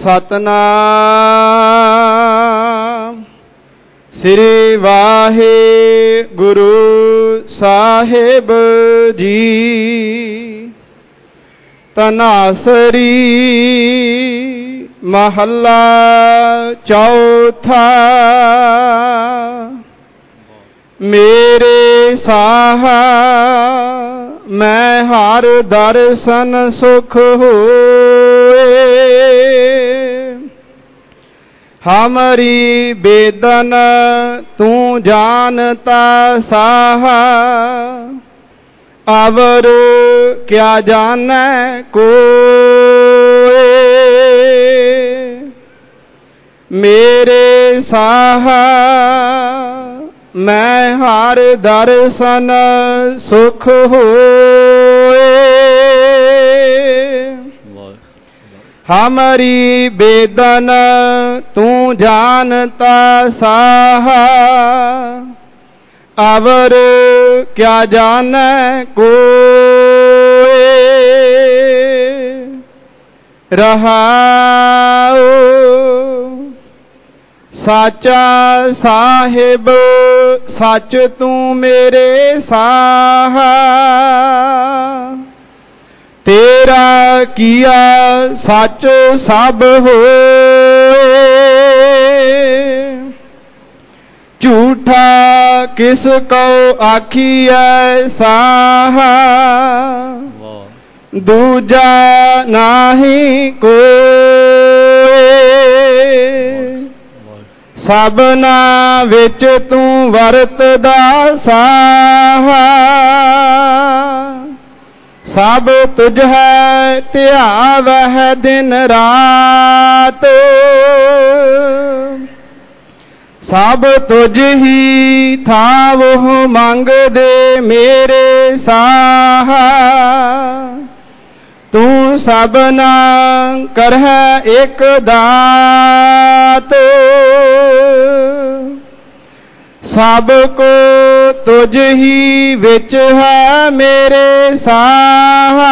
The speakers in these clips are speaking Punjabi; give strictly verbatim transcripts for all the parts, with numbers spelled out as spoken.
ਸਤਨਾਮ ਸ੍ਰੀ ਵਾਹਿਗੁਰੂ ਸਾਹਿਬ ਜੀ। ਤਨਾਸਰੀ ਮਹੱਲਾ ਚੌਥਾ। ਮੇਰੇ ਸਾਹਾ ਮੈਂ ਹਰ ਦਰਸ਼ਨ ਸੁਖ ਹੋਏ। ਹਮਾਰੀ ਬੇਦਨ ਤੂੰ ਜਾਨਤਾ ਸਾਹਾ। ਅਵਰ ਕਿਆ ਜਾਨੈ ਕੋਇ। ਮੇਰੇ ਸਾਹਾ ਮੈਂ ਹਰ ਦਰਸ਼ਨ ਸੁਖ ਹੋਏ। ਹਮਾਰੀ ਬੇਦਨ ਤੂੰ ਜਾਨਤਾ ਸਾਹਾ। ਅਵਰ ਕਿਆ ਜਾਨੈ ਕੋਇ। ਰਹਾਉ ਸਾਚਾ ਸਾਹਿਬ ਸੱਚ ਤੂੰ ਮੇਰੇ ਸਾਹਾ। ਤੇਰਾ ਕੀਆ ਸੱਚ ਸਭ ਹੋਏ। ਝੂਠਾ ਕਿਸ ਕੋ ਆਖੀਐ ਸਾਹਾ। ਦੂਜਾ ਨਾਹੀ ਕੋਇ। ਸਭਨਾ ਵਿੱਚ ਤੂੰ ਵਰਤਦਾ ਸਾਹਾ। ਸਭ ਤੁਝ ਹੈ ਧਿਆਵਹਿ ਦਿਨ ਰਾਤ। ਸਭ ਤੁਝ ਹੀ ਥਾਵਹੁ ਮੰਗਦੇ ਮੇਰੇ ਸਾਹਾ। ਤੂੰ ਸਭਨਾ ਕਰਹਿ ਇਕ ਦਾਤ। ਸਭ ਕੋ ਤੁਝ ਹੀ ਵਿੱਚ ਹੈ ਮੇਰੇ ਸਾਹਾ।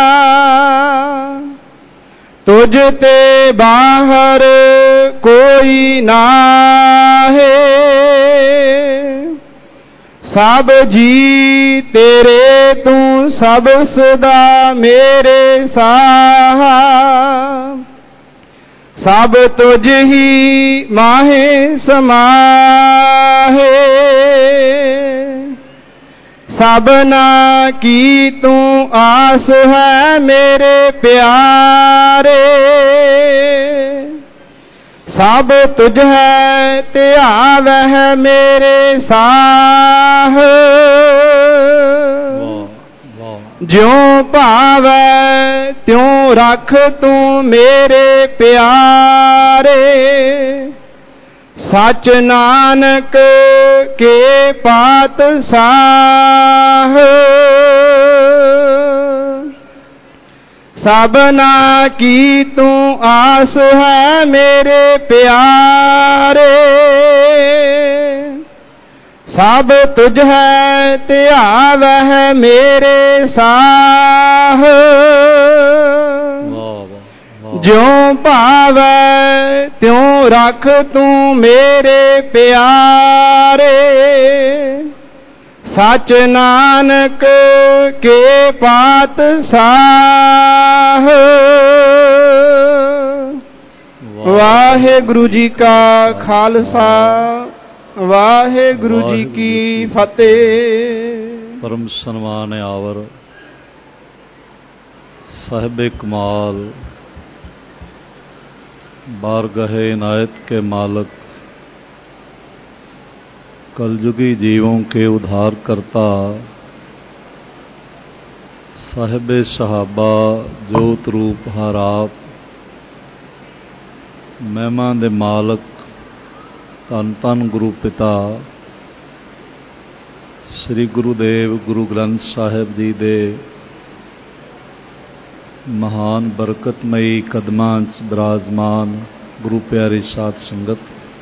ਤੁਝ ਤੇ ਬਾਹਰ ਕੋਈ ਨਾਹੀ। ਸਭ ਜੀ ਤੇਰੇ ਤੂੰ ਸਭ ਸਦਾ ਮੇਰੇ ਸਾਹਾ। ਸਭ ਤੁਝ ਹੀ ਮਾਹੇ ਸਮਾਹੇ। ਸਭਨਾ ਕੀ ਤੂੰ ਆਸ ਹੈ ਮੇਰੇ ਪਿਆਰੇ। ਸਭ ਤੁਝ ਹੈ ਧਿਆਵਹਿ ਮੇਰੇ ਸਾਹ। ਜਿਉਂ ਭਾਵੈ ਤਿਉਂ ਰੱਖ ਤੂੰ ਮੇਰੇ ਪਿਆਰੇ। ਸੱਚ ਨਾਨਕ ਕੇ ਪਾਤਸ਼ਾਹ। ਸਭਨਾ ਕੀ ਤੂੰ ਆਸ ਹੈ ਮੇਰੇ ਪਿਆਰੇ। ਸਭ ਤੁਝ ਹੈ ਧਿਆਵਹਿ ਮੇਰੇ ਸਾਹ। ਜਿਉਂ ਭਾਵੈ ਤਿਉਂ ਰੱਖ ਤੂੰ ਮੇਰੇ ਪਿਆਰੇ। ਸੱਚ ਨਾਨਕ ਕੇ ਪਾਤਸ਼ਾਹ। ਵਾਹਿਗੁਰੂ ਜੀ ਕਾ ਖਾਲਸਾ ਵਾਹਿਗੁਰੂ ਜੀ ਕੀ ਫਤਿਹ। ਪਰਮ ਸਨਮਾਨ ਆਵਰ ਸਾਹਿਬੇ ਕਮਾਲ बारगाहे इनायत के मालक कलयुगी जीवों के उद्धार करता साहिबे सहाबा जोत रूप हर आप महिमा दे मालक धन धन गुरु पिता श्री गुरुदेव गुरु ग्रंथ साहिब जी दे महान बरकतमई कदमां च विराजमान गुरु प्यारी साध संगत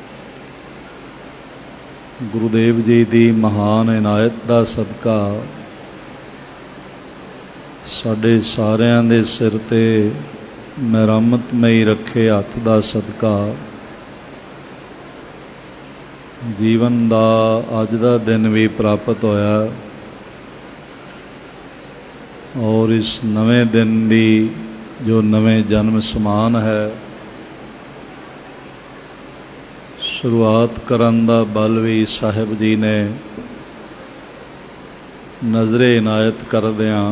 गुरुदेव जी दी महान इनायत दा सदका साडे सारियां दे सिर ते ਮਿਹਰਮਤਮਈ ਰੱਖੇ ਹੱਥ ਦਾ ਸਦਕਾ ਜੀਵਨ ਦਾ ਅੱਜ ਦਾ ਦਿਨ ਵੀ ਪ੍ਰਾਪਤ ਹੋਇਆ ਔਰ ਇਸ ਨਵੇਂ ਦਿਨ ਦੀ ਜੋ ਨਵੇਂ ਜਨਮ ਸਮਾਨ ਹੈ ਸ਼ੁਰੂਆਤ ਕਰਨ ਦਾ ਬਲ ਵੀ ਸਾਹਿਬ ਜੀ ਨੇ ਨਜ਼ਰੇ ਇਨਾਇਤ ਕਰਦਿਆਂ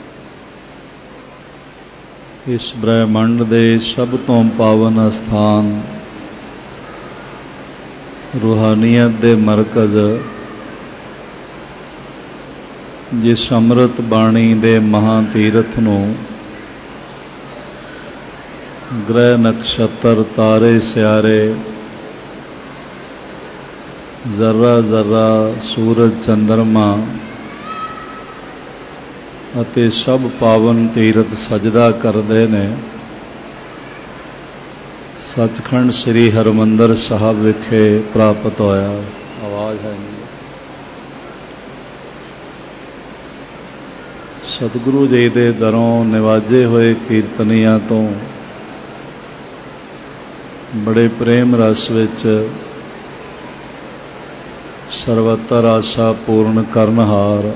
ਇਸ ਬ੍ਰਹਿਮੰਡ ਦੇ ਸਭ ਤੋਂ ਪਾਵਨ ਅਸਥਾਨ ਰੂਹਾਨੀਅਤ ਦੇ ਮਰਕਜ਼ ਜਿਸ ਅੰਮ੍ਰਿਤ ਬਾਣੀ ਦੇ ਮਹਾਂ ਤੀਰਥ ਨੂੰ ਗ੍ਰਹਿ ਨਕਸ਼ਤਰ ਤਾਰੇ ਸਿਆਰੇ ਜ਼ਰਾ ਜ਼ਰਾ ਸੂਰਜ ਚੰਦਰਮਾ ਅਤੇ ਸਭ ਪਾਵਨ ਤੀਰਥ ਸਜਦਾ ਕਰਦੇ ਨੇ। ਸੱਚਖੰਡ ਸ੍ਰੀ ਹਰਿਮੰਦਰ ਸਾਹਿਬ ਵਿਖੇ ਪ੍ਰਾਪਤ ਹੋਇਆ। ਆਵਾਜ਼ ਹੈ ਨਹੀਂ। ਸਤਿਗੁਰੂ ਜੀ ਦੇ ਦਰੋਂ ਨਿਵਾਜੇ ਹੋਏ ਕੀਰਤਨੀਆਂ ਤੋਂ ਬੜੇ ਪ੍ਰੇਮ ਰਸ ਵਿੱਚ ਸਰਵਤਰ ਆਸਾ ਪੂਰਨ ਕਰਨਹਾਰ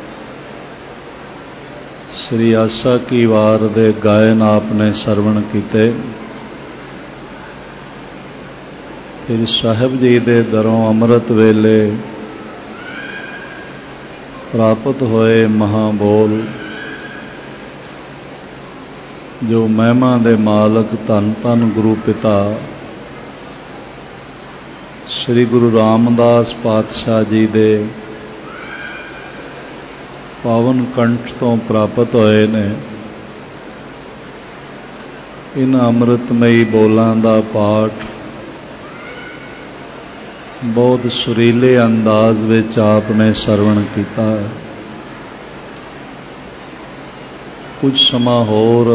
ਸ੍ਰੀ ਆਸਾ ਕੀ ਵਾਰ ਦੇ ਗਾਇਨ ਆਪ ਨੇ ਸਰਵਣ ਕੀਤੇ। ਫਿਰ ਸਾਹਿਬ ਜੀ ਦੇ ਦਰੋਂ ਅੰਮ੍ਰਿਤ ਵੇਲੇ ਪ੍ਰਾਪਤ ਹੋਏ ਮਹਾਬੋਲ ਜੋ ਮਹਿਮਾ ਦੇ ਮਾਲਕ ਧੰਨ ਧੰਨ ਗੁਰੂ ਪਿਤਾ ਸ੍ਰੀ ਗੁਰੂ ਰਾਮਦਾਸ ਪਾਤਸ਼ਾਹ ਜੀ ਦੇ ਪਾਵਨ ਕੰਠ ਤੋਂ ਪ੍ਰਾਪਤ ਹੋਏ ਨੇ। ਇਨ੍ਹਾਂ ਅੰਮ੍ਰਿਤਮਈ ਬੋਲਾਂ ਦਾ ਪਾਠ ਬਹੁਤ ਸੁਰੀਲੇ ਅੰਦਾਜ਼ ਵਿੱਚ ਆਪ ਨੇ ਸਰਵਣ ਕੀਤਾ। ਕੁਝ ਸਮਾਂ ਹੋਰ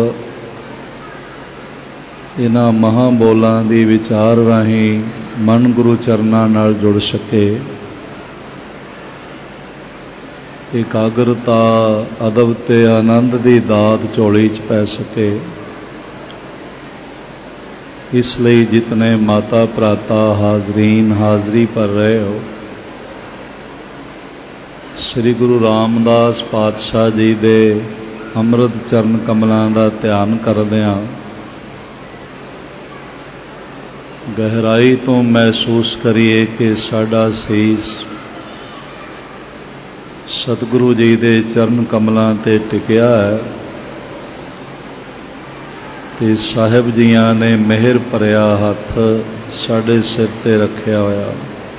ਇਹਨਾਂ ਮਹਾਂ ਬੋਲਾਂ ਦੀ ਵਿਚਾਰ ਰਾਹੀਂ ਮਨ ਗੁਰੂ ਚਰਨਾਂ ਨਾਲ ਜੁੜ ਸਕੇ। ਇਕਾਗਰਤਾ ਅਦਬ ਤੇ ਆਨੰਦ ਦੀ ਦਾਤ ਝੋਲੀ 'ਚ ਪੈ ਸਕੇ। ਇਸ ਲਈ ਜਿਤਨੇ ਮਾਤਾ ਭਰਾਤਾ ਹਾਜ਼ਰੀਨ ਹਾਜ਼ਰੀ ਭਰ ਰਹੇ ਹੋ ਸ੍ਰੀ ਗੁਰੂ ਰਾਮਦਾਸ ਪਾਤਸ਼ਾਹ ਜੀ ਦੇ ਅੰਮ੍ਰਿਤ ਚਰਨ ਕਮਲਾਂ ਦਾ ਧਿਆਨ ਕਰਦਿਆਂ ਗਹਿਰਾਈ ਤੋਂ ਮਹਿਸੂਸ ਕਰੀਏ ਕਿ ਸਾਡਾ ਸੀਸ ਸਤਿਗੁਰੂ ਜੀ ਦੇ ਚਰਨ ਕਮਲਾਂ 'ਤੇ ਟਿਕਿਆ ਹੈ ਤੇ ਸਾਹਿਬ ਜੀਆਂ ਨੇ ਮਿਹਰ ਭਰਿਆ ਹੱਥ ਸਾਡੇ ਸਿਰ 'ਤੇ ਰੱਖਿਆ ਹੋਇਆ।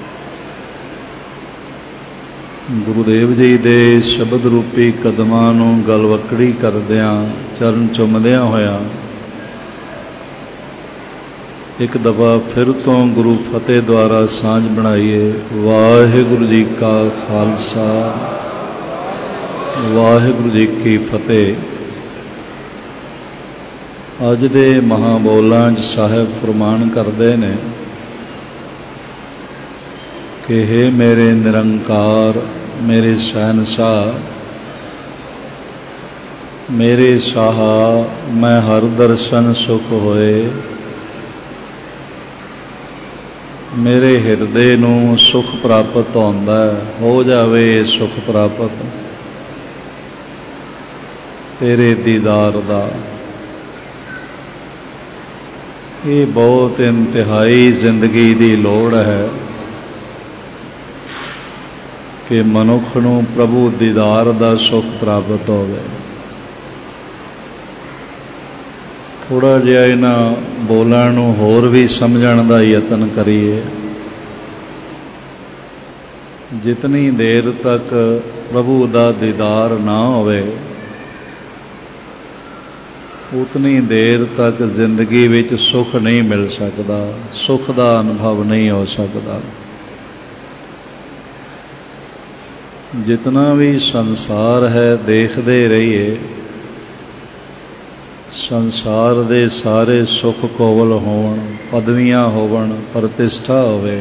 ਗੁਰੂਦੇਵ ਜੀ ਦੇ ਸ਼ਬਦ ਰੂਪੀ ਕਦਮਾਂ ਨੂੰ ਗਲਵੱਕੜੀ ਕਰਦਿਆਂ ਚਰਨ ਚੁੰਮਦਿਆਂ ਹੋਇਆਂ ਇੱਕ ਦਫਾ ਫਿਰ ਤੋਂ ਗੁਰੂ ਫਤਿਹ ਦੁਆਰਾ ਸਾਂਝ ਬਣਾਈਏ। ਵਾਹਿਗੁਰੂ ਜੀ ਕਾ ਖਾਲਸਾ ਵਾਹਿਗੁਰੂ ਜੀ ਕੀ ਫਤਿਹ। ਅੱਜ ਦੇ ਮਹਾਬੋਲਾਂ 'ਚ ਸਾਹਿਬ ਫਰਮਾਨ ਕਰਦੇ ਨੇ ਕਿ ਹੇ ਮੇਰੇ ਨਿਰੰਕਾਰ ਮੇਰੇ ਸ਼ਹਿਨਸ਼ਾਹ ਮੇਰੇ ਸ਼ਾਹ ਮੈਂ ਹਰ ਦਰਸ਼ਨ ਸੁਖ ਹੋਏ। ਮੇਰੇ ਹਿਰਦੇ ਨੂੰ ਸੁਖ ਪ੍ਰਾਪਤ ਹੁੰਦਾ ਹੋ ਜਾਵੇ ਸੁਖ ਪ੍ਰਾਪਤ ਤੇਰੇ ਦੀਦਾਰ ਦਾ। ਇਹ ਬਹੁਤ ਇੰਤਹਾਈ ਜ਼ਿੰਦਗੀ ਦੀ ਲੋੜ ਹੈ ਕਿ ਮਨੁੱਖ ਨੂੰ ਪ੍ਰਭੂ ਦੀਦਾਰ ਦਾ ਸੁਖ ਪ੍ਰਾਪਤ ਹੋਵੇ। ਥੋੜ੍ਹਾ ਜਿਹਾ ਇਹਨਾਂ ਬੋਲਾਂ ਨੂੰ ਹੋਰ ਵੀ ਸਮਝਣ ਦਾ ਯਤਨ ਕਰੀਏ। ਜਿਤਨੀ ਦੇਰ ਤੱਕ ਪ੍ਰਭੂ ਦਾ ਦੀਦਾਰ ਨਾ ਹੋਵੇ ਉਤਨੀ ਦੇਰ ਤੱਕ ਜ਼ਿੰਦਗੀ ਵਿੱਚ ਸੁੱਖ ਨਹੀਂ ਮਿਲ ਸਕਦਾ, ਸੁੱਖ ਦਾ ਅਨੁਭਵ ਨਹੀਂ ਹੋ ਸਕਦਾ। ਜਿਤਨਾ ਵੀ ਸੰਸਾਰ ਹੈ ਦੇਖਦੇ ਰਹੀਏ ਸੰਸਾਰ ਦੇ ਸਾਰੇ ਸੁੱਖ ਕੋਵਲ ਹੋਣ, ਪਦਵੀਆਂ ਹੋਵਣ, ਪ੍ਰਤਿਸ਼ਠਾ ਹੋਵੇ,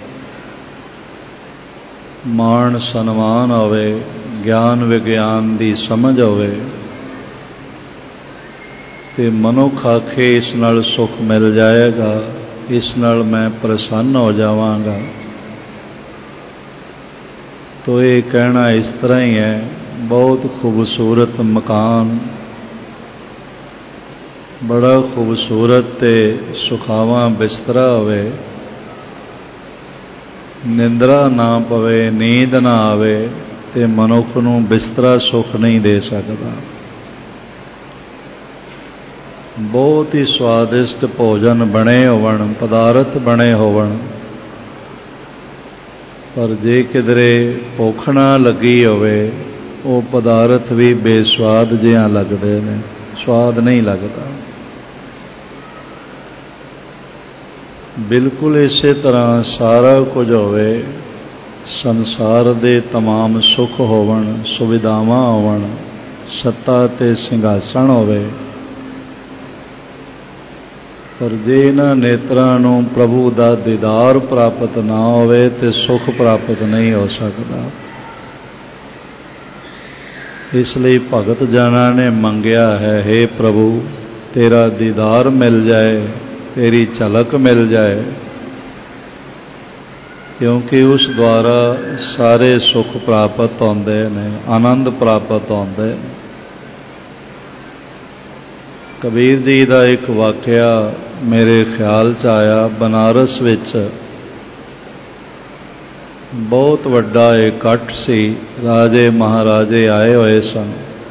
ਮਾਣ ਸਨਮਾਨ ਹੋਵੇ, ਗਿਆਨ ਵਿਗਿਆਨ ਦੀ ਸਮਝ ਹੋਵੇ, ਤੇ ਮਨੁੱਖ ਆਖੇ ਇਸ ਨਾਲ ਸੁੱਖ ਮਿਲ ਜਾਏਗਾ, ਇਸ ਨਾਲ ਮੈਂ ਪ੍ਰਸੰਨ ਹੋ ਜਾਵਾਂਗਾ, तो ये कहना इस तरह ही है। बहुत खूबसूरत मकान, बड़ा खूबसूरत ते सुखावा बिस्तरा होवे, निंद्रा ना पवे, नींद ना आवे, ते मनुख नूं बिस्तरा सुख नहीं दे सकता। बहुत ही स्वादिष्ट भोजन बने होवन, पदार्थ बने होवन, पर जे किधरे भुख ना लगी होवे वो पदार्थ भी बेस्वाद जिहा लगदे ने, स्वाद नहीं लगता। बिल्कुल इसे तरह सारा कुछ होवे, संसार दे तमाम सुख होवन, सुविधावां होवन, सत्ता ते सिंघासन होवे, पर जे इन्हां नेत्रां नूं प्रभु दा दीदार प्राप्त ना होवे ते सुख प्राप्त नहीं हो सकता। इसलिए भगत जना ने मंगया है, हे प्रभु तेरा दीदार मिल जाए, तेरी झलक मिल जाए, क्योंकि उस द्वारा सारे सुख प्राप्त होंदे ने, आनंद प्राप्त होंदे। कबीर जी का एक वाकया मेरे ख्याल च आया। बनारस विच बहुत वड्डा इकट्ठ सी, राजे महाराजे आए हुए सन,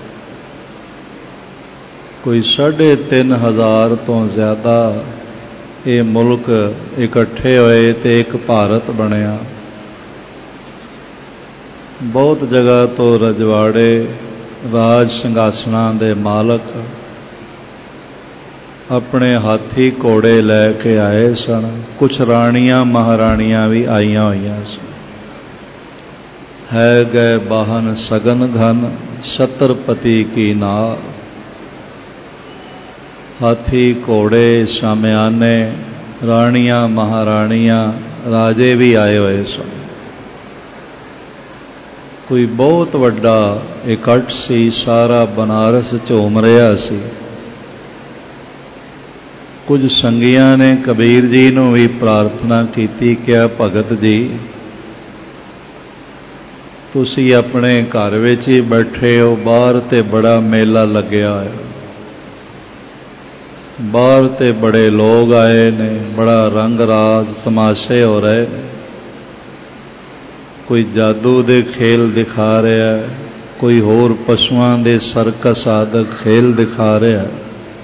कोई साढ़े तीन हज़ार तो ज़्यादा ये मुल्क इकट्ठे होए ते एक भारत बनया। बहुत जगह तो रजवाड़े, राज सिंघासनां दे मालक अपने हाथी घोड़े लैके आए सन, कुछ राणियां महाराणियां भी आईयां होईयां सन। है गए बाहन सगन घन, छत्रपति की नार। हाथी घोड़े शामियाने, राणियां महाराणियां, राजे भी आए हुए सन। कोई बहुत वड्डा इकट्ठ सी, सारा बनारस झूम रहा सी। कुछ संगियां ने कबीर जी नूं भी प्रार्थना की, क्या भगत जी तुसी अपने घर विच ही बैठे हो, बाहर ते बड़ा मेला लग्या है, बाहर ते बड़े लोग आए ने, बड़ा रंग राज तमाशे हो रहे, कोई जादू दे खेल दिखा रहा है, कोई होर पशुआं दे सर्कस आदि खेल दिखा रहा है।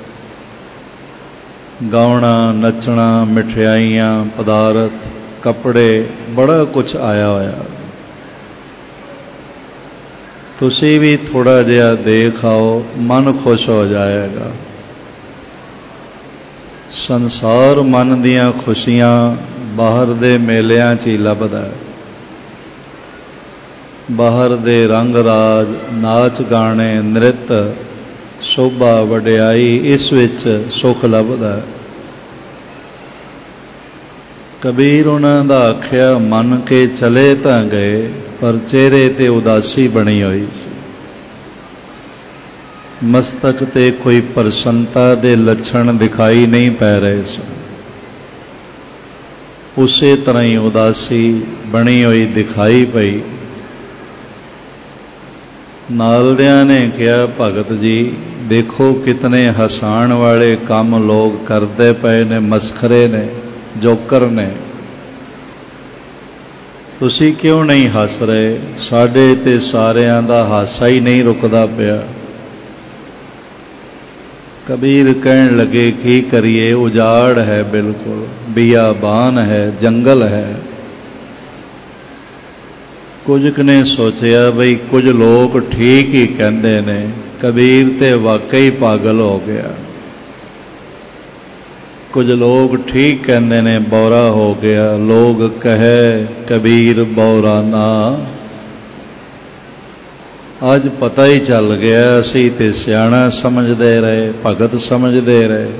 गाउणा नचना, मिठाइयाँ, पदार्थ, कपड़े, बड़ा कुछ आया होया। तुसी भी थोड़ा जिहा देख आओ, मन खुश हो जाएगा। संसार मन दियां खुशियां बाहर दे मेलियां च ही लभदा है। बाहर दे रंग राज, नाच गाने, नृत्य, शोभा वडियाई, इस विच सुख लभदा। कबीर उन्हां दा आख्या मन के चले तां गए, पर चेहरे ते उदासी बनी हुई सी। मस्तक ते कोई प्रसन्नता दे लक्षण दिखाई नहीं पै रहे सन। उसे तरह ही उदासी बनी हुई दिखाई पई। नालदियां ने कहा, भगत जी देखो कितने हसाण वाले काम लोग करते पे ने, मस्खरे ने, जोकर ने, तुसी क्यों नहीं हस रहे? साडे ते सारियां दा हासा ही नहीं रुकदा पिया। कबीर कहन लगे की करिए, उजाड़ है, बिल्कुल बियाबान है, जंगल है। कुछ ने सोचा बई कुछ लोग ठीक ही कहते ने, कबीर ते वाकई पागल हो गया। कुछ लोग ठीक कहते ने, बौरा हो गया। लोग कहे कबीर बौरा ना। अज पता ही चल गया, असी ते सियाणा समझते रहे, भगत समझते रहे।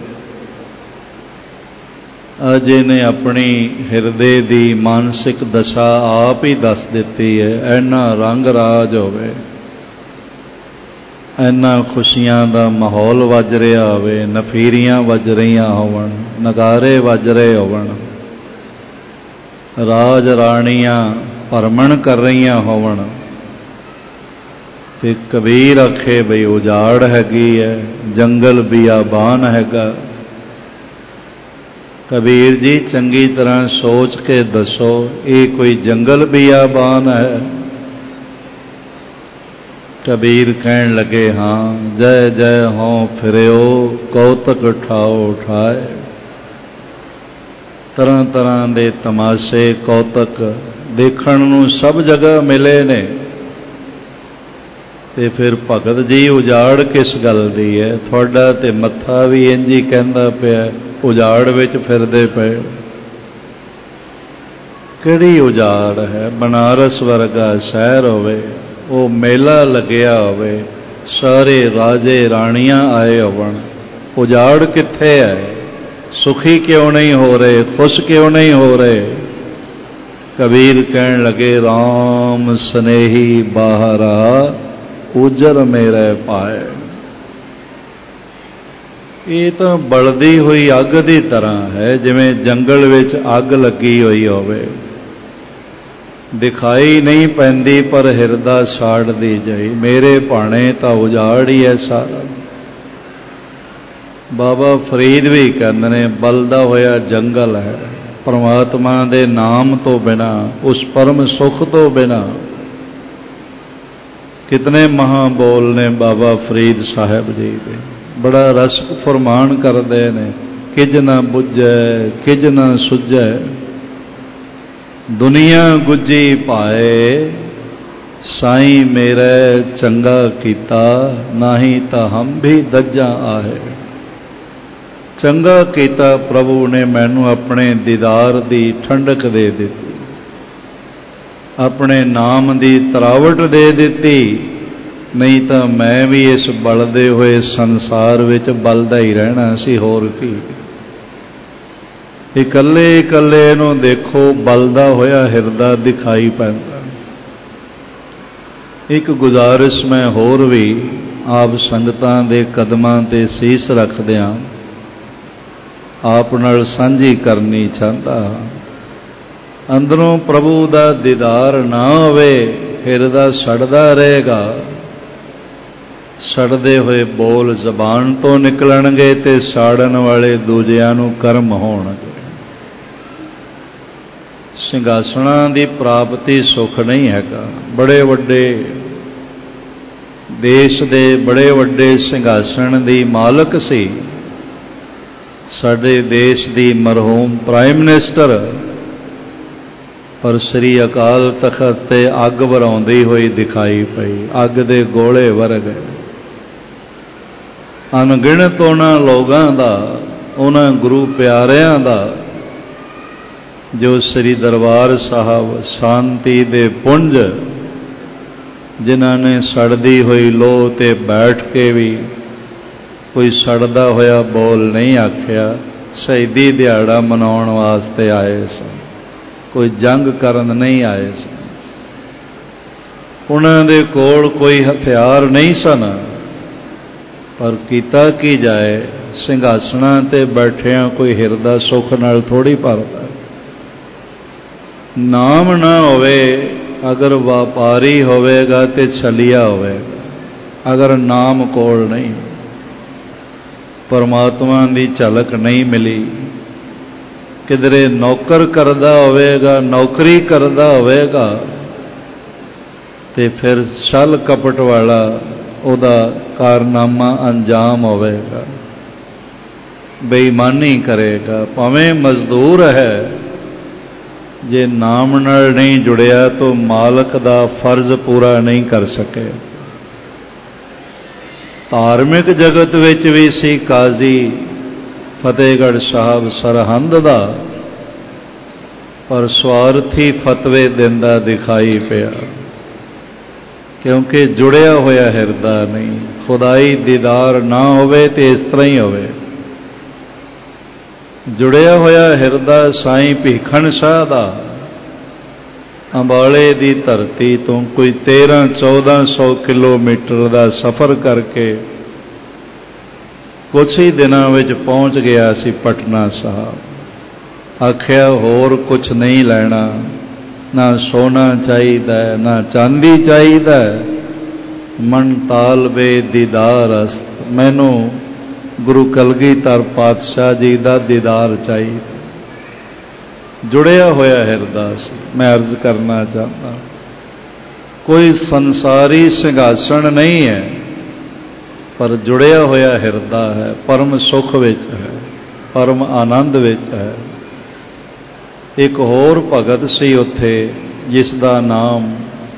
अज इन्हें अपनी हिरदे की मानसिक दशा आप ही दस दी है। ऐना रंग राज होवे, ਇੰਨਾ ਖੁਸ਼ੀਆਂ ਦਾ ਮਾਹੌਲ ਵੱਜ ਰਿਹਾ ਹੋਵੇ, ਨਫੀਰੀਆਂ ਵੱਜ ਰਹੀਆਂ ਹੋਵਣ, ਨਗਾਰੇ ਵੱਜ ਰਹੇ ਹੋਵਣ, ਰਾਜ ਰਾਣੀਆਂ ਭਰਮਣ ਕਰ ਰਹੀਆਂ ਹੋਵਣ, ਤੇ ਕਬੀਰ ਆਖੇ ਬਈ ਉਜਾੜ ਹੈਗੀ ਹੈ, ਜੰਗਲ ਬਿਆਬਾਨ ਹੈਗਾ। ਕਬੀਰ ਜੀ ਚੰਗੀ ਤਰ੍ਹਾਂ ਸੋਚ ਕੇ ਦੱਸੋ, ਇਹ ਕੋਈ ਜੰਗਲ ਬਿਆਬਾਨ ਹੈ? ਕਬੀਰ ਕਹਿਣ ਲੱਗੇ, ਹਾਂ ਜੈ ਜੈ ਹੋਂ ਫਿਰਿਓ ਕੌਤਕ ਠਾਓ ਠਾਏ। ਤਰ੍ਹਾਂ ਤਰ੍ਹਾਂ ਦੇ ਤਮਾਸ਼ੇ ਕੌਤਕ ਦੇਖਣ ਨੂੰ ਸਭ ਜਗ੍ਹਾ ਮਿਲੇ ਨੇ, ਤੇ ਫਿਰ ਭਗਤ ਜੀ ਉਜਾੜ ਕਿਸ ਗੱਲ ਦੀ ਹੈ? ਤੁਹਾਡਾ ਤੇ ਮੱਥਾ ਵੀ ਇੰਝ ਹੀ ਕਹਿੰਦਾ ਪਿਆ, ਉਜਾੜ ਵਿੱਚ ਫਿਰਦੇ ਪਏ। ਕਿਹੜੀ ਉਜਾੜ ਹੈ? ਬਨਾਰਸ ਵਰਗਾ ਸ਼ਹਿਰ ਹੋਵੇ, ਉਹ ਮੇਲਾ ਲੱਗਿਆ ਹੋਵੇ, ਸਾਰੇ ਰਾਜੇ ਰਾਣੀਆਂ ਆਏ ਹੋਵਣ, ਉਜਾੜ ਕਿੱਥੇ ਹੈ? ਸੁਖੀ ਕਿਉਂ ਨਹੀਂ ਹੋ ਰਹੇ? ਖੁਸ਼ ਕਿਉਂ ਨਹੀਂ ਹੋ ਰਹੇ? ਕਬੀਰ ਕਹਿਣ ਲੱਗੇ, ਰਾਮ ਸਨੇਹੀ ਬਾਹਰਾ ਉਜਰ ਮੇਰੇ ਪਾਏ। ਇਹ ਤਾਂ ਬਲਦੀ ਹੋਈ ਅੱਗ ਦੀ ਤਰ੍ਹਾਂ ਹੈ, ਜਿਵੇਂ ਜੰਗਲ ਵਿੱਚ ਅੱਗ ਲੱਗੀ ਹੋਈ ਹੋਵੇ, ਦਿਖਾਈ ਨਹੀਂ ਪੈਂਦੀ ਪਰ ਹਿਰਦਾ ਸਾੜਦੀ ਜਾਈ। ਮੇਰੇ ਭਾਣੇ ਤਾਂ ਉਜਾੜ ਹੀ ਹੈ ਸਾਰਾ। ਬਾਬਾ ਫਰੀਦ ਵੀ ਕਹਿੰਦੇ ਨੇ, ਬਲਦਾ ਹੋਇਆ ਜੰਗਲ ਹੈ, ਪਰਮਾਤਮਾ ਦੇ ਨਾਮ ਤੋਂ ਬਿਨਾਂ, ਉਸ ਪਰਮ ਸੁਖ ਤੋਂ ਬਿਨਾਂ। ਕਿਤਨੇ ਮਹਾਬੋਲ ਨੇ ਬਾਬਾ ਫਰੀਦ ਸਾਹਿਬ ਜੀ ਦੇ, ਬੜਾ ਰਸਕ ਫਰਮਾਨ ਕਰਦੇ ਨੇ, ਕਿਜ ਨਾ ਬੁੱਝੈ ਕਿਜ ਨਾ ਸੁਝੈ, ਦੁਨੀਆ ਗੁੱਜੀ ਪਾਏ, ਸਾਈਂ ਮੇਰੇ ਚੰਗਾ ਕੀਤਾ, ਨਾਹੀਂ ਤਾਂ ਹਮ ਵੀ ਦੱਜਾਂ ਆਹੇ। ਚੰਗਾ ਕੀਤਾ ਪ੍ਰਭੂ ਨੇ ਮੈਨੂੰ, ਆਪਣੇ ਦੀਦਾਰ ਦੀ ਠੰਡਕ ਦੇ ਦਿੱਤੀ, ਆਪਣੇ ਨਾਮ ਦੀ ਤਰਾਵਟ ਦੇ ਦਿੱਤੀ, ਨਹੀਂ ਤਾਂ ਮੈਂ ਵੀ ਇਸ ਬਲਦੇ ਹੋਏ ਸੰਸਾਰ ਵਿੱਚ ਬਲਦਾ ਹੀ ਰਹਿਣਾ ਸੀ, ਹੋਰ ਕੀ। ਇਕੱਲੇ ਇਕੱਲੇ ਨੂੰ ਦੇਖੋ, ਬਲਦਾ ਹੋਇਆ ਹਿਰਦਾ ਦਿਖਾਈ ਪੈਂਦਾ। ਇੱਕ ਗੁਜ਼ਾਰਿਸ਼ ਮੈਂ ਹੋਰ ਵੀ ਆਪ ਸੰਗਤਾਂ ਦੇ ਕਦਮਾਂ ਤੇ ਸੀਸ ਰੱਖਦਿਆਂ ਆਪ ਨਾਲ ਸਾਂਝੀ ਕਰਨੀ ਚਾਹੁੰਦਾ। ਅੰਦਰੋਂ ਪ੍ਰਭੂ ਦਾ ਦੀਦਾਰ ਨਾ ਹੋਵੇ, ਹਿਰਦਾ ਸੜਦਾ ਰਹੇਗਾ। ਸੜਦੇ ਹੋਏ ਬੋਲ ਜ਼ਬਾਨ ਤੋਂ ਨਿਕਲਣਗੇ ਤੇ ਸਾੜਨ ਵਾਲੇ ਦੂਜਿਆਂ ਨੂੰ ਕਰਮ ਹੋਣਗੇ। ਸਿੰਘਾਸਣਾਂ ਦੀ ਪ੍ਰਾਪਤੀ ਸੁੱਖ ਨਹੀਂ ਹੈਗਾ। ਬੜੇ ਵੱਡੇ ਦੇਸ਼ ਦੇ ਬੜੇ ਵੱਡੇ ਸਿੰਘਾਸਣ ਦੀ ਮਾਲਕ ਸੀ ਸਾਡੇ ਦੇਸ਼ ਦੀ ਮਰਹੂਮ ਪ੍ਰਾਈਮ ਮਿਨਿਸਟਰ, ਪਰ ਸ੍ਰੀ ਅਕਾਲ ਤਖਤ ਤੇ ਅੱਗ ਵਰਾਉਂਦੀ ਹੋਈ ਦਿਖਾਈ ਪਈ, ਅੱਗ ਦੇ ਗੋਲੇ ਵਰਗੇ। ਅਣਗਿਣਤ ਉਹਨਾਂ ਲੋਕਾਂ ਦਾ, ਉਹਨਾਂ ਗੁਰੂ ਪਿਆਰਿਆਂ ਦਾ, ਜੋ ਸ੍ਰੀ ਦਰਬਾਰ ਸਾਹਿਬ ਸ਼ਾਂਤੀ ਦੇ ਪੁੰਜ, ਜਿਨ੍ਹਾਂ ਨੇ ਸੜਦੀ ਹੋਈ ਲੋਹ ਤੇ ਬੈਠ ਕੇ ਵੀ ਕੋਈ ਸੜਦਾ ਹੋਇਆ ਬੋਲ ਨਹੀਂ ਆਖਿਆ, ਸ਼ਹੀਦੀ ਦਿਹਾੜਾ ਮਨਾਉਣ ਵਾਸਤੇ ਆਏ ਸਨ, ਕੋਈ ਜੰਗ ਕਰਨ ਨਹੀਂ ਆਏ ਸਨ। ਉਹਨਾਂ ਦੇ ਕੋਲ ਕੋਈ ਹਥਿਆਰ ਨਹੀਂ ਸਨ, ਪਰ ਕੀਤਾ ਕੀ ਜਾਏ, ਸਿੰਘਾਸਣਾਂ ਤੇ ਬੈਠਿਆਂ ਕੋਈ ਹਿਰਦਾ ਸੁੱਖ ਨਾਲ ਥੋੜ੍ਹੀ ਭਰਦਾ। ਨਾਮ ਨਾ ਹੋਵੇ, ਅਗਰ ਵਪਾਰੀ ਹੋਵੇਗਾ ਤੇ ਛਲਿਆ ਹੋਵੇਗਾ। ਅਗਰ ਨਾਮ ਕੋਲ ਨਹੀਂ, ਪਰਮਾਤਮਾ ਦੀ ਝਲਕ ਨਹੀਂ ਮਿਲੀ, ਕਿਧਰੇ ਨੌਕਰ ਕਰਦਾ ਹੋਵੇਗਾ, ਨੌਕਰੀ ਕਰਦਾ ਹੋਵੇਗਾ, ਤੇ ਫਿਰ ਛਲ ਕਪਟ ਵਾਲਾ ਉਹਦਾ ਕਾਰਨਾਮਾ ਅੰਜਾਮ ਹੋਵੇਗਾ, ਬੇਈਮਾਨੀ ਕਰੇਗਾ। ਭਾਵੇਂ ਮਜ਼ਦੂਰ ਹੈ, ਜੇ ਨਾਮ ਨਾਲ ਨਹੀਂ ਜੁੜਿਆ ਤਾਂ ਮਾਲਕ ਦਾ ਫਰਜ਼ ਪੂਰਾ ਨਹੀਂ ਕਰ ਸਕੇ। ਧਾਰਮਿਕ ਜਗਤ ਵਿੱਚ ਵੀ ਸੀ ਕਾਜ਼ੀ ਫਤਿਹਗੜ੍ਹ ਸਾਹਿਬ ਸਰਹੰਦ ਦਾ, ਪਰ ਸਵਾਰਥੀ ਫਤਵੇ ਦਿੰਦਾ ਦਿਖਾਈ ਪਿਆ, ਕਿਉਂਕਿ ਜੁੜਿਆ ਹੋਇਆ ਹਿਰਦਾ ਨਹੀਂ। ਖੁਦਾਈ ਦੀਦਾਰ ਨਾ ਹੋਵੇ ਤੇ ਇਸ ਤਰ੍ਹਾਂ ਹੀ ਹੋਵੇ। ਜੁੜਿਆ ਹੋਇਆ ਹਿਰਦਾ ਸਾਈਂ ਭੀਖਣ ਸ਼ਾਹ ਦਾ, ਅੰਬਾਲੇ ਦੀ ਧਰਤੀ ਤੋਂ ਕੋਈ ਤੇਰਾਂ ਚੌਦਾਂ ਸੌ ਕਿਲੋਮੀਟਰ ਦਾ ਸਫ਼ਰ ਕਰਕੇ ਕੁਛ ਹੀ ਦਿਨਾਂ ਵਿੱਚ ਪਹੁੰਚ ਗਿਆ ਸੀ ਪਟਨਾ ਸਾਹਿਬ। ਆਖਿਆ ਹੋਰ ਕੁਛ ਨਹੀਂ ਲੈਣਾ, ਨਾ ਸੋਨਾ ਚਾਹੀਦਾ ਨਾ ਚਾਂਦੀ ਚਾਹੀਦਾ, ਮਨ ਤਾਲਬੇ ਦੀਦਾਰ ਅਸਤ, ਮੈਨੂੰ ਗੁਰੂ ਕਲਗੀਧਰ ਪਾਤਸ਼ਾਹ ਜੀ ਦਾ ਦੀਦਾਰ ਚਾਹੀਦਾ। ਜੁੜਿਆ ਹੋਇਆ ਹਿਰਦਾ ਸੀ। ਮੈਂ ਅਰਜ਼ ਕਰਨਾ ਚਾਹੁੰਦਾ, ਕੋਈ ਸੰਸਾਰੀ ਸਿੰਘਾਸਣ ਨਹੀਂ ਹੈ, ਪਰ ਜੁੜਿਆ ਹੋਇਆ ਹਿਰਦਾ ਹੈ, ਪਰਮ ਸੁਖ ਵਿੱਚ ਹੈ, ਪਰਮ ਆਨੰਦ ਵਿੱਚ ਹੈ। ਇੱਕ ਹੋਰ ਭਗਤ ਸੀ ਉੱਥੇ, ਜਿਸ ਦਾ ਨਾਮ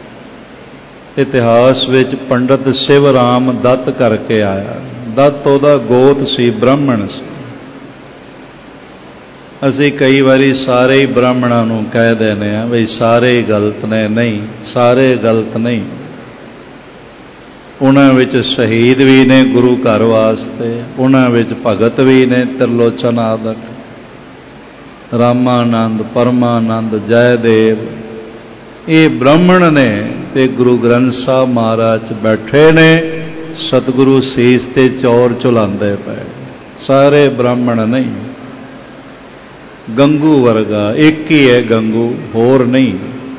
ਇਤਿਹਾਸ ਵਿੱਚ ਪੰਡਤ ਸ਼ਿਵ ਰਾਮ ਦੱਤ ਕਰਕੇ ਆਇਆ। ਦੱਤ ਉਹਦਾ ਗੋਤ ਸੀ, ਬ੍ਰਾਹਮਣ ਸੀ। ਅਸੀਂ ਕਈ ਵਾਰੀ ਸਾਰੇ ਹੀ ਬ੍ਰਾਹਮਣਾਂ ਨੂੰ ਕਹਿ ਦਿੰਦੇ ਹਾਂ ਬਈ ਸਾਰੇ ਗਲਤ ਨੇ। ਨਹੀਂ, ਸਾਰੇ ਗਲਤ ਨਹੀਂ। ਉਹਨਾਂ ਵਿੱਚ ਸ਼ਹੀਦ ਵੀ ਨੇ ਗੁਰੂ ਘਰ ਵਾਸਤੇ, ਉਹਨਾਂ ਵਿੱਚ ਭਗਤ ਵੀ ਨੇ, ਤਿਰਲੋਚਨ ਆਦਿਕ, ਰਾਮਾਨੰਦ, ਪਰਮਾਨੰਦ, ਜੈਦੇਵ, ਇਹ ਬ੍ਰਾਹਮਣ ਨੇ ਤੇ ਗੁਰੂ ਗ੍ਰੰਥ ਸਾਹਿਬ ਮਹਾਰਾਜ 'ਚ ਬੈਠੇ ਨੇ। ਸਤਿਗੁਰੂ ਸੀਸ ਤੇ ਚੌਰ ਝੁਲਾਉਂਦੇ ਪਏ। ਸਾਰੇ ਬ੍ਰਾਹਮਣ ਨਹੀਂ। ਗੰਗੂ ਵਰਗਾ ਇੱਕ ਹੀ ਹੈ, ਗੰਗੂ, ਹੋਰ ਨਹੀਂ।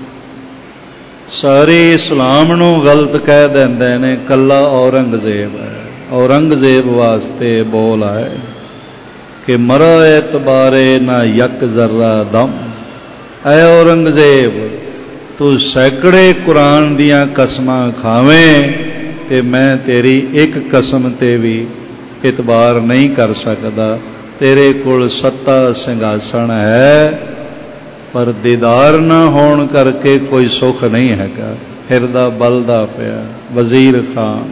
ਸਾਰੇ ਇਸਲਾਮ ਨੂੰ ਗਲਤ ਕਹਿ ਦਿੰਦੇ ਨੇ, ਕੱਲਾ ਔਰੰਗਜ਼ੇਬ ਹੈ। ਔਰੰਗਜ਼ੇਬ ਵਾਸਤੇ ਬੋਲ ਆਏ ਕਿ ਮਰਾ ਐਤਬਾਰੇ ਨਾ ਯਕ ਜ਼ਰਾ ਦਮ। ਐ ਔਰੰਗਜ਼ੇਬ, ਤੂੰ ਸੈਂਕੜੇ ਕੁਰਾਨ ਦੀਆਂ ਕਸਮਾਂ ਖਾਵੇਂ ਤੇ ਮੈਂ ਤੇਰੀ ਇੱਕ ਕਸਮ ਤੇ ਵੀ ਇਤਬਾਰ ਨਹੀਂ ਕਰ ਸਕਦਾ। ਤੇਰੇ ਕੋਲ ਸੱਤਾ ਸਿੰਘਾਸਣ ਹੈ, ਪਰ ਦੀਦਾਰ ਨਾ ਹੋਣ ਕਰਕੇ ਕੋਈ ਸੁੱਖ ਨਹੀਂ ਹੈਗਾ। ਹਿਰਦਾ ਬਲਦਾ ਪਿਆ। ਵਜ਼ੀਰ ਖਾਨ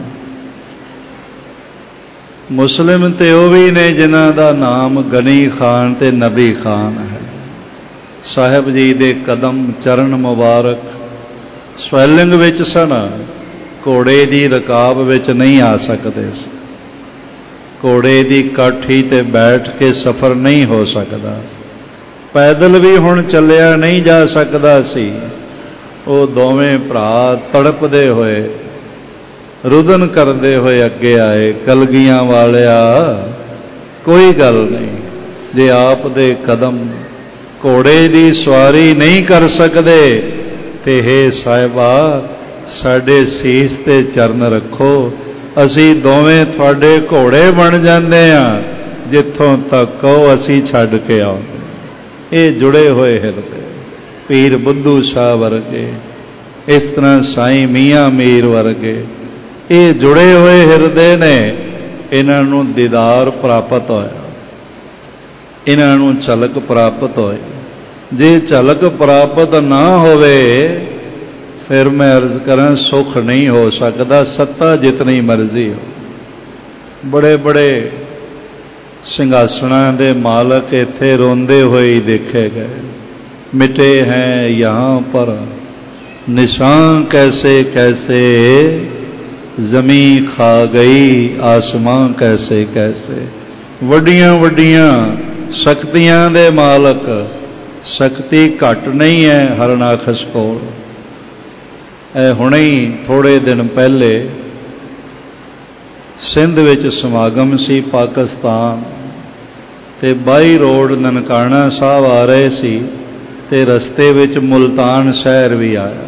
ਮੁਸਲਿਮ ਤੇ ਉਹ ਵੀ ਨੇ ਜਿਨ੍ਹਾਂ ਦਾ ਨਾਮ ਗਨੀ ਖਾਨ ਤੇ ਨਬੀ ਖਾਨ ਹੈ। ਸਾਹਿਬ ਜੀ ਦੇ ਕਦਮ ਚਰਨ ਮੁਬਾਰਕ ਸਵੈਲਿੰਗ ਵਿੱਚ ਸਨ, ਘੋੜੇ ਦੀ ਰਕਾਬ ਵਿੱਚ ਨਹੀਂ ਆ ਸਕਦੇ ਸੀ। ਘੋੜੇ ਦੀ ਕਾਠੀ ਤੇ ਬੈਠ ਕੇ ਸਫ਼ਰ ਨਹੀਂ ਹੋ ਸਕਦਾ, ਪੈਦਲ ਵੀ ਹੁਣ ਚੱਲਿਆ ਨਹੀਂ ਜਾ ਸਕਦਾ ਸੀ। ਉਹ ਦੋਵੇਂ ਭਰਾ ਤੜਪਦੇ ਹੋਏ, ਰੁਦਨ ਕਰਦੇ ਹੋਏ ਅੱਗੇ ਆਏ। ਕਲਗੀਆਂ ਵਾਲਿਆ, ਕੋਈ ਗੱਲ ਨਹੀਂ, ਜੇ ਆਪ ਦੇ ਕਦਮ ਘੋੜੇ ਦੀ ਸਵਾਰੀ ਨਹੀਂ ਕਰ ਸਕਦੇ ਤੇ ਹੇ ਸਾਹਿਬਾ ਸਾਡੇ ਸੀਸ ਤੇ ਚਰਨ ਰੱਖੋ, ਅਸੀਂ ਦੋਵੇਂ ਤੁਹਾਡੇ ਘੋੜੇ ਬਣ ਜਾਂਦੇ ਹਾਂ, ਜਿੱਥੋਂ ਤੱਕ ਕਹੋ ਅਸੀਂ ਛੱਡ ਕੇ ਆਉਂਦੇ। ਇਹ ਜੁੜੇ ਹੋਏ ਹਿਰਦੇ, ਪੀਰ ਬੁੱਧੂ ਸ਼ਾਹ ਵਰਗੇ, ਇਸ ਤਰ੍ਹਾਂ ਸਾਈਂ ਮੀਆਂ ਮੀਰ ਵਰਗੇ, ਇਹ ਜੁੜੇ ਹੋਏ ਹਿਰਦੇ ਨੇ। ਇਹਨਾਂ ਨੂੰ ਦੀਦਾਰ ਪ੍ਰਾਪਤ ਹੋਇਆ, ਇਹਨਾਂ ਨੂੰ ਝਲਕ ਪ੍ਰਾਪਤ ਹੋਈ। ਜੇ ਝਲਕ ਪ੍ਰਾਪਤ ਨਾ ਹੋਵੇ ਫਿਰ ਮੈਂ ਅਰਜ਼ ਕਰਾਂ ਸੁੱਖ ਨਹੀਂ ਹੋ ਸਕਦਾ, ਸੱਤਾ ਜਿਤਨੀ ਮਰਜ਼ੀ ਹੋ। ਬੜੇ ਬੜੇ ਸਿੰਘਾਸਣਾਂ ਦੇ ਮਾਲਕ ਇੱਥੇ ਰੋਂਦੇ ਹੋਏ ਦੇਖੇ ਗਏ। ਮਿਟੇ हैं यहाँ पर निशान कैसे कैसे, ਜ਼ਮੀਂ ਖਾ ਗਈ ਆਸਮਾਂ कैसे कैसे। ਵੱਡੀਆਂ ਵੱਡੀਆਂ ਸ਼ਕਤੀਆਂ ਦੇ ਮਾਲਕ, ਸ਼ਕਤੀ ਘੱਟ ਨਹੀਂ ਹੈ ਹਰਨਾਖਸ ਕੋਲ। ਇਹ ਹੁਣੇ ਹੀ ਥੋੜ੍ਹੇ ਦਿਨ ਪਹਿਲੇ ਸਿੰਧ ਵਿੱਚ ਸਮਾਗਮ ਸੀ ਪਾਕਿਸਤਾਨ, ਤੇ ਬਾਈ ਰੋਡ ਨਨਕਾਣਾ ਸਾਹਿਬ ਆ ਰਹੇ ਸੀ ਤੇ ਰਸਤੇ ਵਿੱਚ ਮੁਲਤਾਨ ਸ਼ਹਿਰ ਵੀ ਆਇਆ।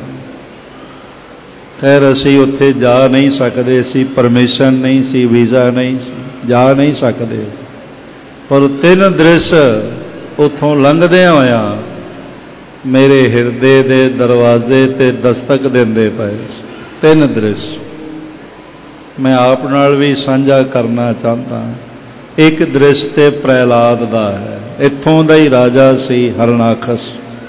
ਖੈਰ ਅਸੀਂ ਉੱਥੇ ਜਾ ਨਹੀਂ ਸਕਦੇ ਸੀ, ਪਰਮਿਸ਼ਨ ਨਹੀਂ ਸੀ, ਵੀਜ਼ਾ ਨਹੀਂ ਸੀ, ਜਾ ਨਹੀਂ ਸਕਦੇ ਸੀ। ਪਰ ਤਿੰਨ ਦ੍ਰਿਸ਼ ਉੱਥੋਂ ਲੰਘਦਿਆਂ ਹੋਇਆਂ ਮੇਰੇ ਹਿਰਦੇ ਦੇ ਦਰਵਾਜ਼ੇ ਤੇ ਦਸਤਕ ਦਿੰਦੇ ਪਏ। ਤਿੰਨ ਦ੍ਰਿਸ਼ ਮੈਂ ਆਪ ਨਾਲ ਵੀ ਸਾਂਝਾ ਕਰਨਾ ਚਾਹੁੰਦਾ। ਇੱਕ ਦ੍ਰਿਸ਼ ਤੇ ਪ੍ਰਹਿਲਾਦ ਦਾ ਹੈ। ਇੱਥੋਂ ਦਾ ਹੀ ਰਾਜਾ ਸੀ ਹਰਨਾਖਸ,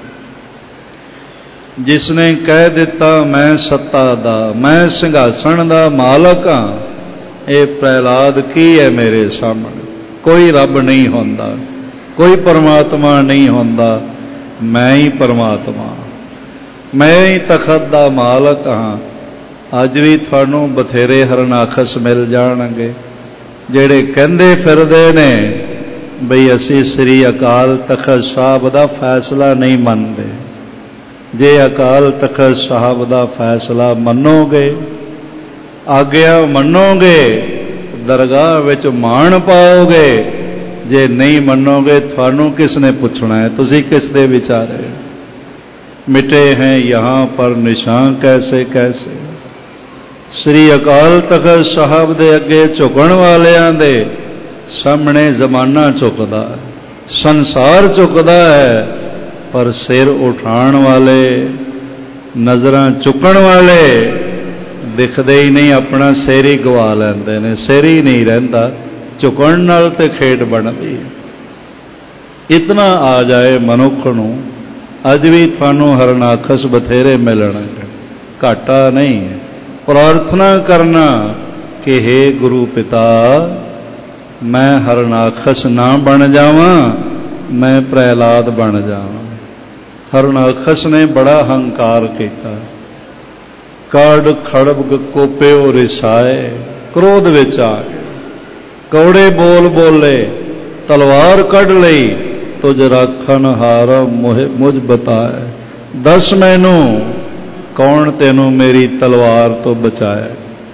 ਜਿਸ ਨੇ ਕਹਿ ਦਿੱਤਾ ਮੈਂ ਸੱਤਾ ਦਾ, ਮੈਂ ਸਿੰਘਾਸਣ ਦਾ ਮਾਲਕ ਹਾਂ। ਇਹ ਪ੍ਰਹਿਲਾਦ ਕੀ ਹੈ ਮੇਰੇ ਸਾਹਮਣੇ? ਕੋਈ ਰੱਬ ਨਹੀਂ ਹੁੰਦਾ, ਕੋਈ ਪਰਮਾਤਮਾ ਨਹੀਂ ਹੁੰਦਾ, ਮੈਂ ਹੀ ਪਰਮਾਤਮਾ, ਮੈਂ ਹੀ ਤਖਤ ਦਾ ਮਾਲਕ ਹਾਂ। ਅੱਜ ਵੀ ਤੁਹਾਨੂੰ ਬਥੇਰੇ ਹਰਨਾਖਸ ਮਿਲ ਜਾਣਗੇ ਜਿਹੜੇ ਕਹਿੰਦੇ ਫਿਰਦੇ ਨੇ ਬਈ ਅਸੀਂ ਸ੍ਰੀ ਅਕਾਲ ਤਖਤ ਸਾਹਿਬ ਦਾ ਫੈਸਲਾ ਨਹੀਂ ਮੰਨਦੇ। जे अकाल तख्त साहब का फैसला मनोगे, आग्या मनोगे, दरगाह विच मान पाओगे। जे नहीं मनोगे थानू किसने पूछना है, तुसी किस दे विचारे। मिटे हैं यहाँ पर निशान कैसे कैसे। श्री अकाल तख्त साहब दे अगे झुकण वालियां दे सामने जमाना झुकदा, संसार झुकदा है, पर सिर उठाण वाले, नज़रां चुकण वाले दिखदे ही नहीं, अपना सिर ही गवा लैंदे ने। सिर ही नहीं रहिंदा, झुकण नाल ते खेड बनदी। इतना आ जाए मनुख नूं, अज भी थानू हरनाखस बथेरे मिलणगे, घाटा नहीं। प्रार्थना करना कि हे गुरु पिता, मैं हरनाखस ना बन जावां, मैं प्रहलाद बन जावां। हरनाखस ने बड़ा हंकार किया, काड़ खड़ब कोप्यो रिसाए, क्रोध विच आ गए, कौड़े बोल बोले, तलवार कढ़ लई, तुझ राखन हार मुझ मुझ बताए। दस मैनू कौन तेनू मेरी तलवार तो बचाया।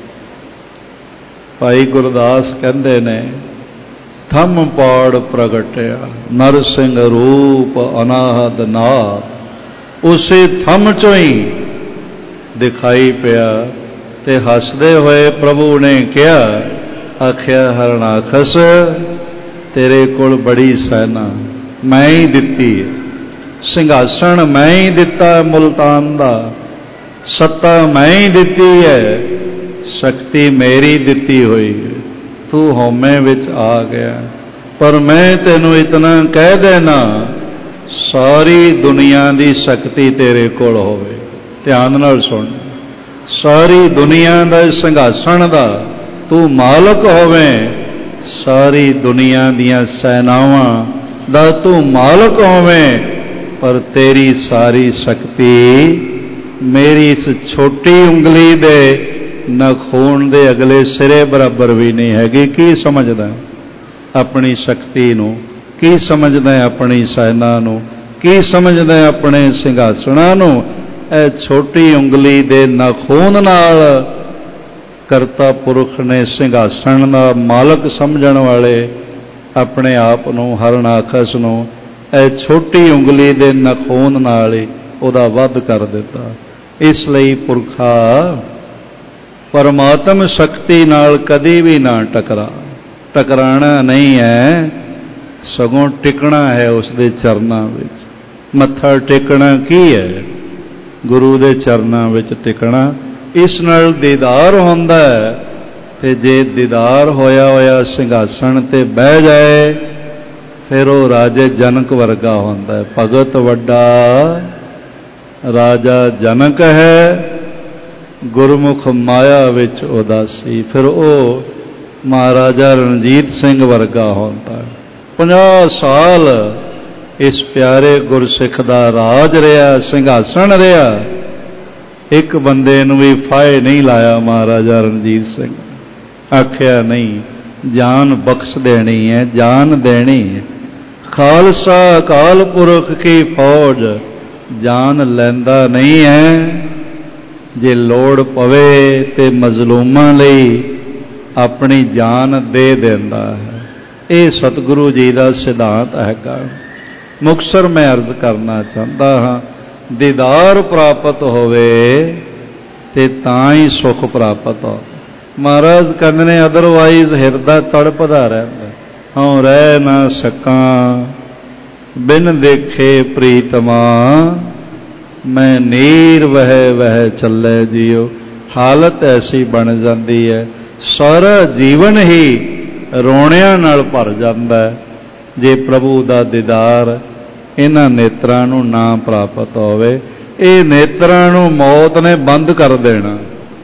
भाई गुरदास कहते ने, थम पाड़ प्रगटिया, नरसिंह रूप अनाहद नाथ। उसे थम चो ही दिखाई पिया ते हसदे हुए प्रभु ने क्या आख्या, हरनाखस तेरे कोल बड़ी सैना मैं ही दिती, सिंघासन मैं ही दिता मुल्तान दा, सत्ता मैं ही दिती है, शक्ति मेरी दिती हुई। तू होमे विच आ गया, पर मैं तेनू इतना कह देना, सारी दुनिया की शक्ति तेरे कोल होवे। ध्यान नाल सुन, सारी दुनिया का सिंघासन का तू मालक होवे, सारी दुनिया दियां सेनावां दा तू मालक होवे, पर तेरी सारी शक्ति मेरी इस छोटी उंगली दे नखून दे अगले सिरे बराबर भी नहीं हैगी। की समझदा अपनी शक्ति नू, की समझदा अपनी सेना नू, की समझदा अपने सिंघासनां नू। ए छोटी उंगली दे नखून नाल करता पुरख ने सिंघासन दा मालक समझण वाले अपने आप नू, हरनाखस नू, ए छोटी उंगली दे नखून नाल ही उहदा वध कर दिता। इसलिए पुरखा परमात्म शक्ति नाल कदी भी ना टकरा, टकराना नहीं है, सगों टिकना है उसके चरनां विच। मत्था टेकना की है, गुरु दे चरनां विच टिकना। इस नाल दीदार होंदा है, ते जे दीदार होया होया सिंघासन ते बह जाए, फिर वो राजे जनक वर्गा होंदा है। भगत वड्डा राजा जनक है, गुरमुख माया विच उदासी। फिर वो महाराजा रणजीत सिंह वर्गा होंदा है। पचास साल इस प्यारे गुरसिख दा राज रहा, सिंघासन रहा, एक बंदे नूं भी फाहे नहीं लाया महाराजा रणजीत सिंह। आख्या नहीं, जान बख्श देनी है, जान देनी है। खालसा अकाल पुरख की फौज जान लैंदा नहीं है, जे लोड़ पवे ते मजलूमां लई अपनी जान दे देंदा है। ये सतगुरु जी का सिद्धांत हैगा। मुक्तसर मैं अर्ज करना चाहता हाँ, दीदार प्राप्त होवे ते तां ही सुख प्राप्त हो। महाराज कहते ने अदरवाइज हिरदा तड़पदा रहंदा, हूँ रह ना सकां बिन देखे प्रीतमा, मैं नीर वह वह चले जियो। हालत ऐसी बन जाती है, सारा जीवन ही रोणियां नाल भर जाता है जे प्रभु का दीदार इन्हां नेत्रां नूं ना प्राप्त होवे। ये नेत्रां नूं मौत ने बंद कर देना।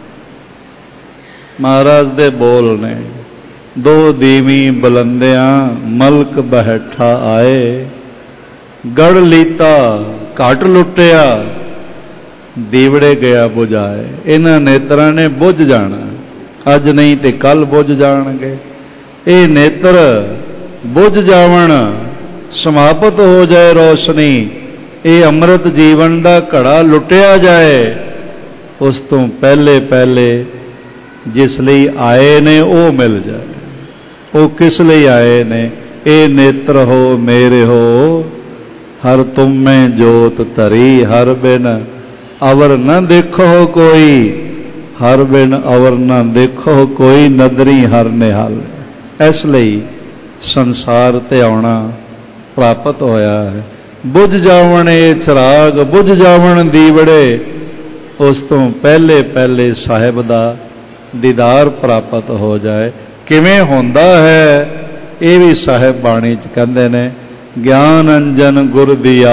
महाराज दे बोल ने, दो दीवी बुलंदियां मलक बैठा आए, गढ़ लीता घट लुटिया, दीवड़े गया बुझाए। इन्हां नेत्रां ने बुझ जाना, अज नहीं तो कल बुझ जाणगे। ये नेत्र बुझ जावन, समाप्त हो जाए रोशनी, ਇਹ ਅੰਮ੍ਰਿਤ ਜੀਵਨ ਦਾ ਘੜਾ ਲੁੱਟਿਆ ਜਾਏ, ਉਸ ਤੋਂ ਪਹਿਲੇ ਪਹਿਲੇ ਜਿਸ ਲਈ ਆਏ ਨੇ ਉਹ ਮਿਲ ਜਾਏ। ਉਹ ਕਿਸ ਲਈ ਆਏ ਨੇ? ਇਹ ਨੇਤਰ ਹੋ ਮੇਰੇ ਹੋ, ਹਰ ਤੁਮੇ ਜੋਤ ਧਰੀ, ਹਰ ਬਿਨ ਅਵਰ ਨ ਦੇਖੋ ਕੋਈ, ਹਰ ਬਿਨ ਅਵਰ ਨ ਦੇਖੋ ਕੋਈ, ਨਦਰੀ ਹਰ ਨਿਹਾਲ। ਇਸ ਲਈ ਸੰਸਾਰ ਤੇ ਆਉਣਾ ਪ੍ਰਾਪਤ ਹੋਇਆ ਹੈ। ਬੁਝ ਜਾਵਣ ਇਹ ਚਿਰਾਗ, ਬੁਝ ਜਾਵਣ ਦੀਵੜੇ, ਉਸ ਤੋਂ ਪਹਿਲੇ ਪਹਿਲੇ ਸਾਹਿਬ ਦਾ ਦੀਦਾਰ ਪ੍ਰਾਪਤ ਹੋ ਜਾਏ। ਕਿਵੇਂ ਹੁੰਦਾ ਹੈ? ਇਹ ਵੀ ਸਾਹਿਬ ਬਾਣੀ 'ਚ ਕਹਿੰਦੇ ਨੇ, ਗਿਆਨ ਅੰਜਨ ਗੁਰ ਦਿਆ,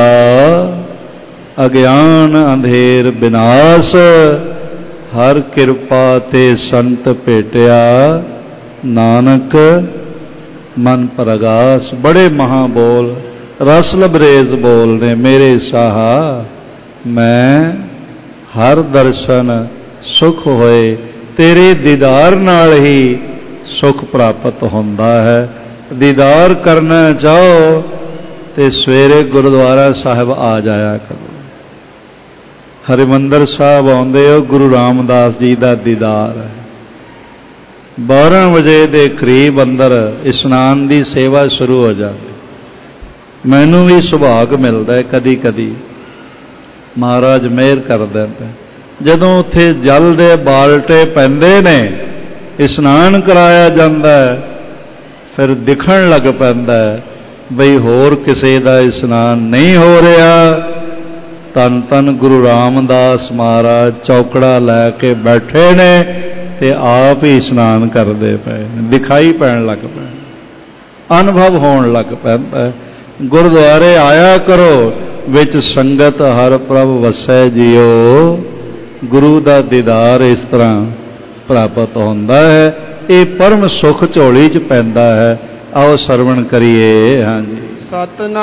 ਅਗਿਆਨ ਅੰਧੇਰ ਵਿਨਾਸ਼, ਹਰ ਕਿਰਪਾ ਤੇ ਸੰਤ ਭੇਟਿਆ, ਨਾਨਕ ਮਨ ਪ੍ਰਗਾਸ। ਬੜੇ ਮਹਾਂ ਬੋਲ, ਰਸ ਲਬਰੇਜ਼ ਬੋਲ ਨੇ ਮੇਰੇ ਸਾਹਾ। ਮੈਂ ਹਰ ਦਰਸ਼ਨ ਸੁਖ ਹੋਏ, ਤੇਰੇ ਦੀਦਾਰ ਨਾਲ ਹੀ ਸੁਖ ਪ੍ਰਾਪਤ ਹੁੰਦਾ ਹੈ। ਦੀਦਾਰ ਕਰਨਾ ਚਾਹੋ ਤੇ ਸਵੇਰੇ ਗੁਰਦੁਆਰਾ ਸਾਹਿਬ ਆ ਜਾਇਆ ਕਰੋ। ਹਰਿਮੰਦਰ ਸਾਹਿਬ ਆਉਂਦੇ ਹੋ, ਗੁਰੂ ਰਾਮਦਾਸ ਜੀ ਦਾ ਦੀਦਾਰ ਹੈ। ਬਾਰਾਂ ਵਜੇ ਦੇ ਕਰੀਬ ਅੰਦਰ ਇਸ਼ਨਾਨ ਦੀ ਸੇਵਾ ਸ਼ੁਰੂ ਹੋ ਜਾਂਦੀ। ਮੈਨੂੰ ਵੀ ਸੁਭਾਗ ਮਿਲਦਾ ਕਦੀ ਕਦੀ, ਮਹਾਰਾਜ ਮਿਹਰ ਕਰ ਦਿੰਦਾ। ਜਦੋਂ ਉੱਥੇ ਜਲ ਦੇ ਬਾਲਟੇ ਪੈਂਦੇ ਨੇ, ਇਸ਼ਨਾਨ ਕਰਾਇਆ ਜਾਂਦਾ, ਫਿਰ ਦਿਖਣ ਲੱਗ ਪੈਂਦਾ ਬਈ ਹੋਰ ਕਿਸੇ ਦਾ ਇਸ਼ਨਾਨ ਨਹੀਂ ਹੋ ਰਿਹਾ। ਧੰਨ ਧੰਨ ਗੁਰੂ ਰਾਮਦਾਸ ਮਹਾਰਾਜ ਚੌਕੜਾ ਲੈ ਕੇ ਬੈਠੇ ਨੇ ਤੇ ਆਪ ਹੀ ਇਸ਼ਨਾਨ ਕਰਦੇ ਪਏ, ਦਿਖਾਈ ਪੈਣ ਲੱਗ ਪਏ, ਅਨੁਭਵ ਹੋਣ ਲੱਗ ਪੈਂਦਾ। ਗੁਰਦੁਆਰੇ ਆਇਆ ਕਰੋ, ਵਿੱਚ ਸੰਗਤ ਹਰ ਪ੍ਰਭ ਵਸੈ ਜੀਓ। ਗੁਰੂ ਦਾ ਦੀਦਾਰ ਇਸ ਤਰ੍ਹਾਂ ਪ੍ਰਾਪਤ ਹੁੰਦਾ ਹੈ। ਇਹ ਪਰਮ ਸੁਖ ਝੋਲੀ 'ਚ ਪੈਂਦਾ ਹੈ। ਆਓ ਸਰਵਣ ਕਰੀਏ। ਹਾਂਜੀ, ਸਤਨਾਮ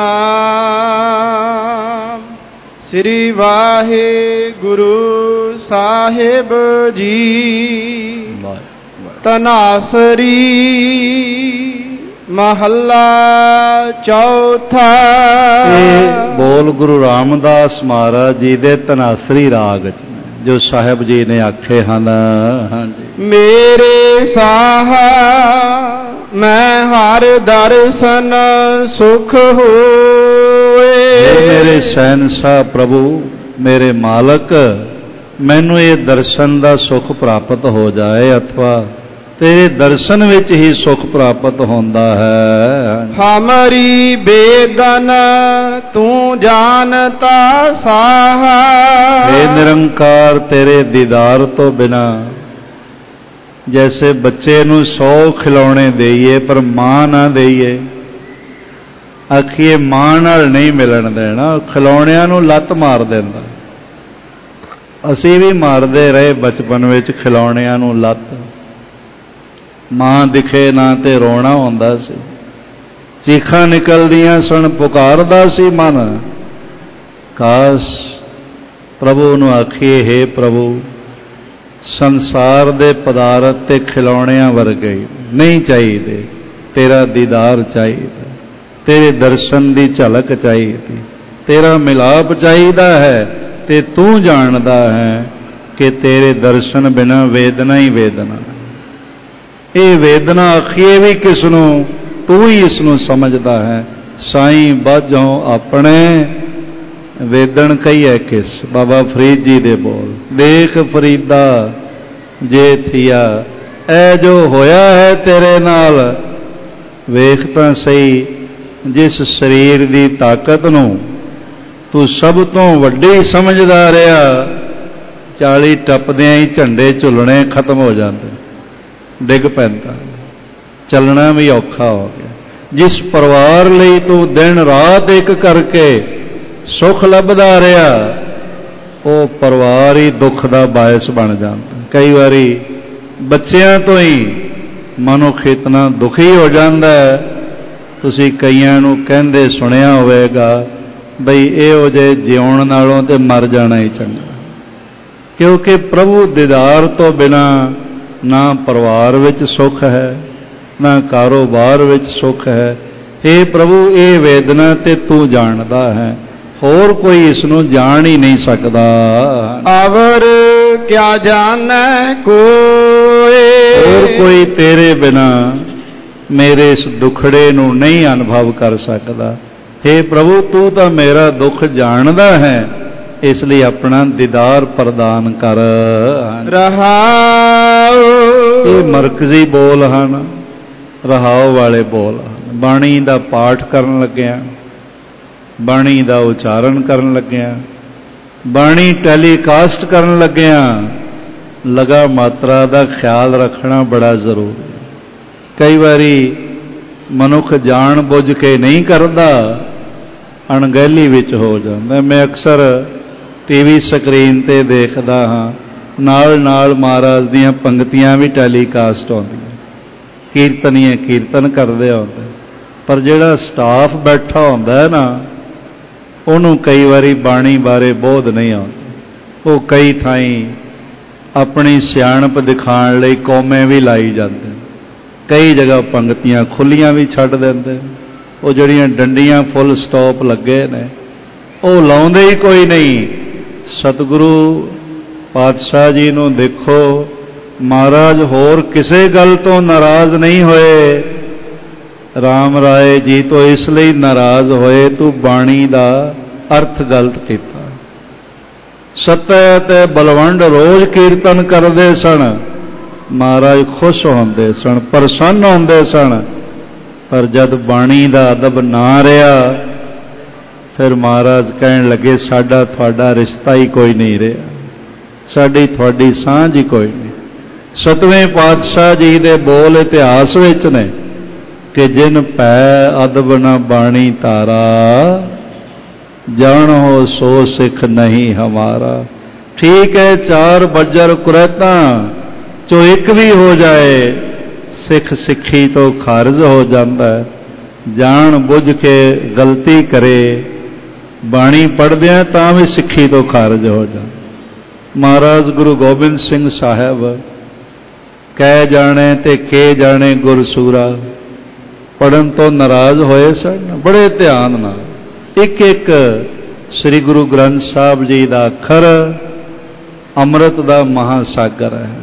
ਸ੍ਰੀ ਵਾਹਿਗੁਰੂ ਸਾਹਿਬ ਜੀ। ਤਨਾਸਰੀ ਮਹੱਲਾ ਚੌਥਾ। ਇਹ ਬੋਲ ਗੁਰੂ ਰਾਮਦਾਸ ਮਹਾਰਾਜ ਜੀ ਦੇ ਤਨਾਸਰੀ ਰਾਗ 'ਚ ਜੋ ਸਾਹਿਬ ਜੀ ਨੇ ਆਖੇ ਹਨ। ਹਾਂਜੀ, ਮੇਰੇ ਸਾਹਾ ਮੈਂ ਹਰ ਦਰਸ਼ਨ ਸੁਖ ਹੋਏ। ਮੇਰੇ ਸ਼ਹਿਨशाह ਪ੍ਰਭੂ, ਮੇਰੇ ਮਾਲਕ, ਮੈਨੂੰ ਇਹ ਦਰਸ਼ਨ ਦਾ ਸੁਖ ਪ੍ਰਾਪਤ ਹੋ ਜਾਏ, ਅਥਵਾ ਤੇਰੇ ਦਰਸ਼ਨ ਵਿੱਚ ਹੀ ਸੁਖ ਪ੍ਰਾਪਤ ਹੁੰਦਾ ਹੈ। ਹਮਾਰੀ ਬੇਦਨ ਤੂੰ ਜਾਣਤਾ ਸਾਹਾ। हे ਨਿਰੰਕਾਰ, ਤੇਰੇ ਦੀਦਾਰ ਤੋਂ ਬਿਨਾ ਜੈਸੇ ਬੱਚੇ ਨੂੰ ਸੌ ਖਿਲੌਣੇ ਦੇਈਏ ਪਰ ਮਾਂ ਨਾ ਦੇਈਏ, ਆਖੀਏ ਮਾਂ ਨਾਲ ਨਹੀਂ ਮਿਲਣ ਦੇਣਾ, ਖਿਲੌਣਿਆਂ ਨੂੰ ਲੱਤ ਮਾਰ ਦਿੰਦਾ। ਅਸੀਂ ਵੀ ਮਾਰਦੇ ਰਹੇ ਬਚਪਨ ਵਿੱਚ ਖਿਲੌਣਿਆਂ ਨੂੰ ਲੱਤ। ਮਾਂ ਦਿਖੇ ਨਾ ਤੇ ਰੋਣਾ ਹੁੰਦਾ ਸੀ, ਚੀਖਾਂ ਨਿਕਲਦੀਆਂ ਸਨ, ਪੁਕਾਰਦਾ ਸੀ ਮਨ। ਕਾਸ਼ ਪ੍ਰਭੂ ਨੂੰ ਆਖੀਏ, ਹੇ ਪ੍ਰਭੂ, ਸੰਸਾਰ ਦੇ ਪਦਾਰਥ ਤੇ ਖਿਲੌਣਿਆਂ ਵਰਗੇ ਨਹੀਂ ਚਾਹੀਦੇ, ਤੇਰਾ ਦੀਦਾਰ ਚਾਹੀਦਾ, ਤੇਰੇ ਦਰਸ਼ਨ ਦੀ ਝਲਕ ਚਾਹੀਦੀ, ਤੇਰਾ ਮਿਲਾਪ ਚਾਹੀਦਾ ਹੈ। ਤੇ ਤੂੰ ਜਾਣਦਾ ਹੈ ਕਿ ਤੇਰੇ ਦਰਸ਼ਨ ਬਿਨਾਂ ਵੇਦਨਾ ਹੀ ਵੇਦਨਾ। ਇਹ ਵੇਦਨਾ ਆਖੀਏ ਵੀ ਕਿਸ ਨੂੰ? ਤੂੰ ਹੀ ਇਸ ਨੂੰ ਸਮਝਦਾ ਹੈ। ਸਾਈਂ ਬਾਝੋਂ ਆਪਣੇ ਵੇਦਨ ਕਹੀਏ ਕਿਸ। ਬਾਬਾ ਫਰੀਦ ਜੀ ਦੇ ਬੋਲ, ਦੇਖ ਫਰੀਦਾ ਜੇ ਥੀਆ, ਐ ਜੋ ਹੋਇਆ ਹੈ ਤੇਰੇ ਨਾਲ, ਵੇਖ ਤਾਂ ਸਹੀ ਜਿਸ ਸਰੀਰ ਦੀ ਤਾਕਤ ਨੂੰ ਤੂੰ ਸਭ ਤੋਂ ਵੱਡੀ ਸਮਝਦਾ ਰਿਹਾ, ਚਾਲੀ ਟੱਪਦਿਆਂ ਹੀ ਝੰਡੇ ਝੁੱਲਣੇ ਖਤਮ ਹੋ ਜਾਂਦੇ, ਡਿੱਗ ਪੈਂਦਾ, ਚੱਲਣਾ ਵੀ ਔਖਾ ਹੋ ਗਿਆ। ਜਿਸ ਪਰਿਵਾਰ ਲਈ ਤੂੰ ਦਿਨ ਰਾਤ ਇੱਕ ਕਰਕੇ ਸੁੱਖ ਲੱਭਦਾ ਰਿਹਾ, ਉਹ ਪਰਿਵਾਰ ਹੀ ਦੁੱਖ ਦਾ ਬਾਇਸ ਬਣ ਜਾਂਦਾ। ਕਈ ਵਾਰੀ ਬੱਚਿਆਂ ਤੋਂ ਹੀ ਮਨੁੱਖ ਇਤਨਾ ਦੁਖੀ ਹੋ ਜਾਂਦਾ ਹੈ। ਤੁਸੀਂ ਕਈਆਂ ਨੂੰ ਕਹਿੰਦੇ ਸੁਣਿਆ ਹੋਵੇਗਾ ਬਈ ਇਹੋ ਜਿਹੇ ਜਿਉਣ ਨਾਲੋਂ ਤੇ ਮਰ ਜਾਣਾ ਹੀ ਚੰਗਾ, ਕਿਉਂਕਿ ਪ੍ਰਭੂ ਦੀਦਾਰ ਤੋਂ ਬਿਨਾਂ ਨਾ ਪਰਿਵਾਰ ਵਿੱਚ ਸੁੱਖ ਹੈ, ਨਾ ਕਾਰੋਬਾਰ ਵਿੱਚ ਸੁੱਖ ਹੈ। हे ਪ੍ਰਭੂ, ਇਹ ਵੇਦਨਾ ਤੇ ਤੂੰ ਜਾਣਦਾ ਹੈ। होर कोई इसनों जान ही नहीं सकता। अवर क्या जाने कोई, होर कोई तेरे बिना मेरे इस दुखड़े नूं नहीं अनुभव कर सकता। हे प्रभु तू तो मेरा दुख जानदा है, इसलिए अपना दीदार प्रदान कर। रहाओ, ये मरकजी बोल हैं, रहाओ वाले बोल। बाणी का पाठ करन लग्या, बाणी का उचारण करन लग्या, बाणी टैलीकास्ट करन लग्या, लगा मात्रा का ख्याल रखना बड़ा जरूरी। कई बारी मनुख जान बुझ के नहीं करता, अणगहली विच हो जाता। मैं अक्सर टीवी स्क्रीन ते देखदा हाँ, नाल नाल महाराज दीयां पंक्तियां भी टैलीकास्ट आउंदियां, कीर्तनीय कीर्तन करदे आउंदे, पर जिहड़ा स्टाफ बैठा हुंदा है ना, उहनूं कई बारी बाणी बारे बोध नहीं आउंदी। वो कई थाई अपनी सियाणप दिखाण लई कौमे भी लाई जाते, कई जगह पंक्तियां खुलियां भी छड्ड देंदे। वो जिहड़ियां डंडियां फुल स्टॉप लगे ने, वो लाउंदे ही कोई नहीं। सतगुरु पातशाह जी नूं देखो, महाराज होर किसे गल तो नाराज नहीं होए, राम राय जी तो इसलिए नाराज होए तू बाणी दा अर्थ गलत किया। सत्य ते बलवंड रोज कीर्तन करते सन, महाराज खुश होंदे सन, प्रसन्न होंदे सन, पर जब बाणी दा अदब ना रहा, फिर महाराज कहन लगे साडा तुहाडा रिश्ता ही कोई नहीं रहा, साडी तुहाडी सांझ ही कोई नहीं। सतवें पातशाह जी दे बोल इतिहास विच ने कि जिन पै अदब न बाणी तारा, जानो सो सिख नहीं हमारा। ठीक है, चार बज्जर कुरैता चो एक भी हो जाए, सिख सिखी तो खारिज हो जाता है। जान बुझ के गलती करे, बाणी पढ़द्या तां भी सिखी तो खारिज हो जाता। महाराज गुरु गोबिंद सिंह साहब कह जाने ते के जाने गुरसूरा, पढ़न तो नाराज होए सन। बड़े ध्यान नाल एक एक श्री गुरु ग्रंथ साहब जी का अखर अमृत का महासागर है,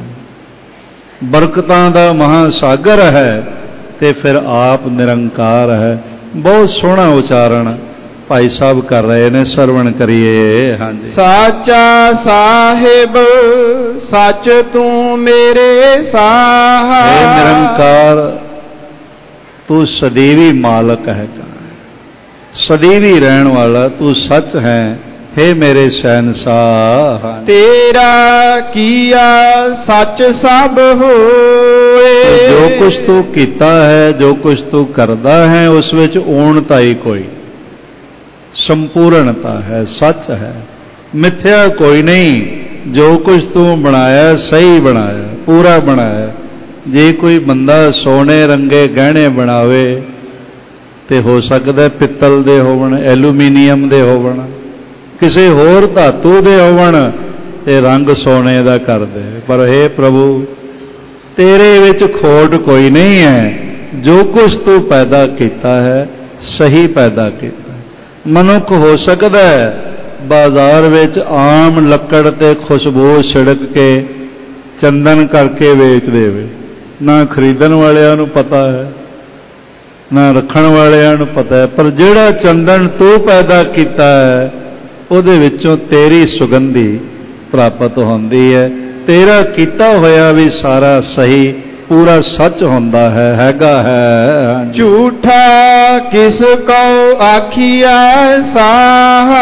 बरकतां दा महासागर है, ते फिर आप निरंकार है। बहुत सोहना उचारण भाई साहब कर रहे ने, सरवण करिए। हाँ जी। साचा साहिब सच तू मेरे साहा, हे निरंकार तू सदैवी मालक है, सदैवी रहन वाला तू सच है। हे मेरे शहनशाह, तेरा किया सच सब होए। तो जो कुछ तू कीता है, जो कुछ तू करदा है, उस विच ऊणता ही कोई, संपूर्णता है, सच है, मिथ्या कोई नहीं। जो कुछ तू बनाया सही बनाया, पूरा बनाया। जे कोई बंदा सोने रंगे गहने बनावे ते हो सकता है पित्तल दे होवन, एलूमीनीयम दे होवन, किसी होर धातु दे होवन, ते रंग सोने दा कर दे। पर हे प्रभु तेरे विच खोट कोई नहीं है। जो कुछ तू पैदा किया है सही पैदा किया। मनुख हो सकता है बाजार विच आम लकड़ ते खुशबू छिड़क के चंदन करके वेच देवे, ना खरीदण वालियां नूं पता है ना रखण वालियां नूं पता है। पर जिहड़ा चंदन तू पैदा किया है उहदे विचों तेरी सुगंधी प्राप्त होंदी है। तेरा किया होया भी सारा सही पूरा सच होंदा है, हैगा है। झूठा किस को आखिया साहा।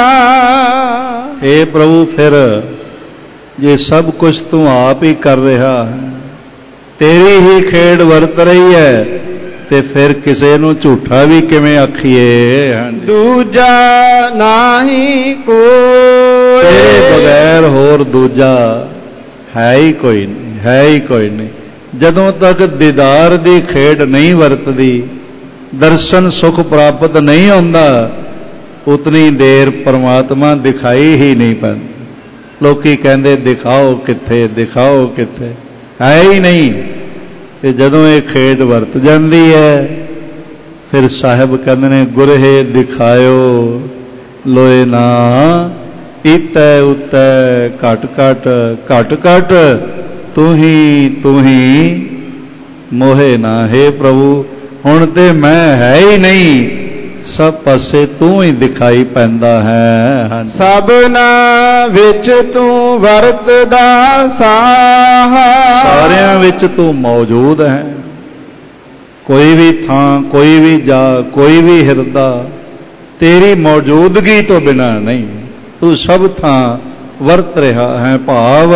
हे प्रभु फिर ये सब कुछ तू आप ही कर रहा है, तेरी ही खेड़ वरत रही है, ते फिर किसे नू झूठा भी किवें आखीए। दूजा नाही कोई, तेरे बगैर होर दूजा है ही कोई नहीं, है ही कोई नहीं। जदों तक दीदार दी खेड़ नहीं वरतदी, दर्शन सुख प्राप्त नहीं होंदा, उतनी देर परमात्मा दिखाई ही नहीं पाता। लोकी कहंदे दिखाओ किथे, दिखाओ किथे, है ही नहीं। ते जदों ये खेड़ वरत जाती है फिर साहिब कहते ने गुरहे दिखायो ਲੋਏ ਨਾ ਈਤੈ ਉਤੈ ਘਟ ਘਟ ਘਟ ਘਟ ਤੂੰ ਹੀ ਤੂੰ ਹੀ ਮੋਹੇ ਨਾ। ਹੇ ਪ੍ਰਭੂ ਹੁਣ ਤੇ ਮੈਂ ਹੈ ਹੀ ਨਹੀਂ, ਸਭ ਪਾਸੇ ਤੂੰ ਹੀ ਦਿਖਾਈ ਪੈਂਦਾ ਹੈ। ਸਭਨਾ ਵਿੱਚ ਤੂੰ ਵਰਤਦਾ ਸਾਹਾ, ਸਾਰਿਆਂ ਵਿੱਚ ਤੂੰ ਮੌਜੂਦ ਹੈ। ਕੋਈ ਵੀ ਥਾਂ, ਕੋਈ ਵੀ ਜਾ, ਕੋਈ ਵੀ ਹਿਰਦਾ ਤੇਰੀ ਮੌਜੂਦਗੀ ਤੋਂ ਬਿਨਾਂ ਨਹੀਂ। ਤੂੰ ਸਭ ਥਾਂ ਵਰਤ ਰਿਹਾ ਹੈ, ਭਾਵ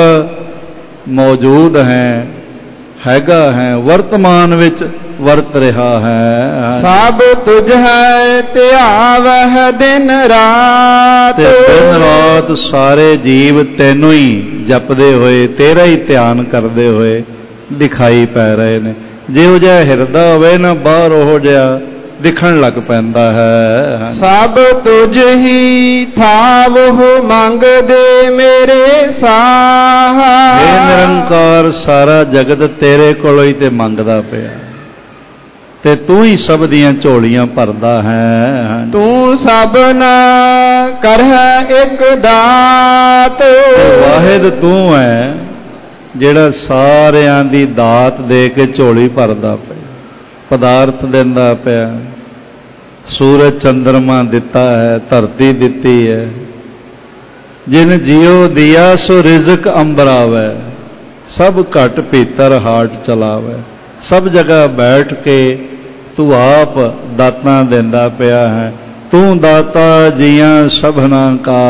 ਮੌਜੂਦ ਹੈ, ਹੈਗਾ ਹੈ, ਵਰਤਮਾਨ ਵਿੱਚ ਵਰਤ ਰਿਹਾ ਹੈ। ਸਭ ਤੁਝ ਹੈ ਧਿਆਵਹਿ ਦਿਨ ਰਾਤ, ਤੇ ਦਿਨ ਰਾਤ ਸਾਰੇ ਜੀਵ ਤੈਨੂੰ ਹੀ ਜਪਦੇ ਹੋਏ, ਤੇਰਾ ਹੀ ਧਿਆਨ ਕਰਦੇ ਹੋਏ ਦਿਖਾਈ ਪੈ ਰਹੇ ਨੇ। ਜਿਹੋ ਜਿਹਾ ਹਿਰਦਾ ਹੋਵੇ ਨਾ, ਬਾਹਰ ਉਹ ਜਿਹਾ ਦਿਖਣ ਲੱਗ ਪੈਂਦਾ ਹੈ। ਸਭ ਤੁਝ ਹੀ ਥਾਵਹੁ ਮੰਗਦੇ ਮੇਰੇ ਸਾਹਾ, ਇਹ ਨਿਰੰਕਾਰ ਸਾਰਾ ਜਗਤ ਤੇਰੇ ਕੋਲੋਂ ਹੀ ਤੇ ਮੰਗਦਾ ਪਿਆ, ਤੇ ਤੂੰ ਹੀ ਸਭ ਦੀਆਂ ਝੋਲੀਆਂ ਭਰਦਾ ਹੈ। ਤੂੰ ਸਭਨਾ ਕਰਹਿ ਇੱਕ ਦਾਤ, ਵਾਹਿਦ ਤੂੰ ਹੈ ਜਿਹੜਾ ਸਾਰਿਆਂ ਦੀ ਦਾਤ ਦੇ ਕੇ ਝੋਲੀ ਭਰਦਾ ਪਿਆ, ਪਦਾਰਥ ਦਿੰਦਾ ਪਿਆ। ਸੂਰਜ ਚੰਦਰਮਾ ਦਿੱਤਾ ਹੈ, ਧਰਤੀ ਦਿੱਤੀ ਹੈ। ਜਿਨ ਜਿਉ ਦਿਆ ਸੋ ਰਿਜ਼ਕ ਅੰਬਰਾਵੈ, ਸਭ ਘਟ ਭੀਤਰ ਹਾਟ ਚਲਾਵੈ। ਸਭ ਜਗ੍ਹਾ ਬੈਠ ਕੇ ਤੂੰ ਆਪ ਦਾਤਾਂ ਦਿੰਦਾ ਪਿਆ ਹੈ। ਤੂੰ ਦਾਤਾ ਜੀਆਂ ਸਭਨਾ ਕਾ,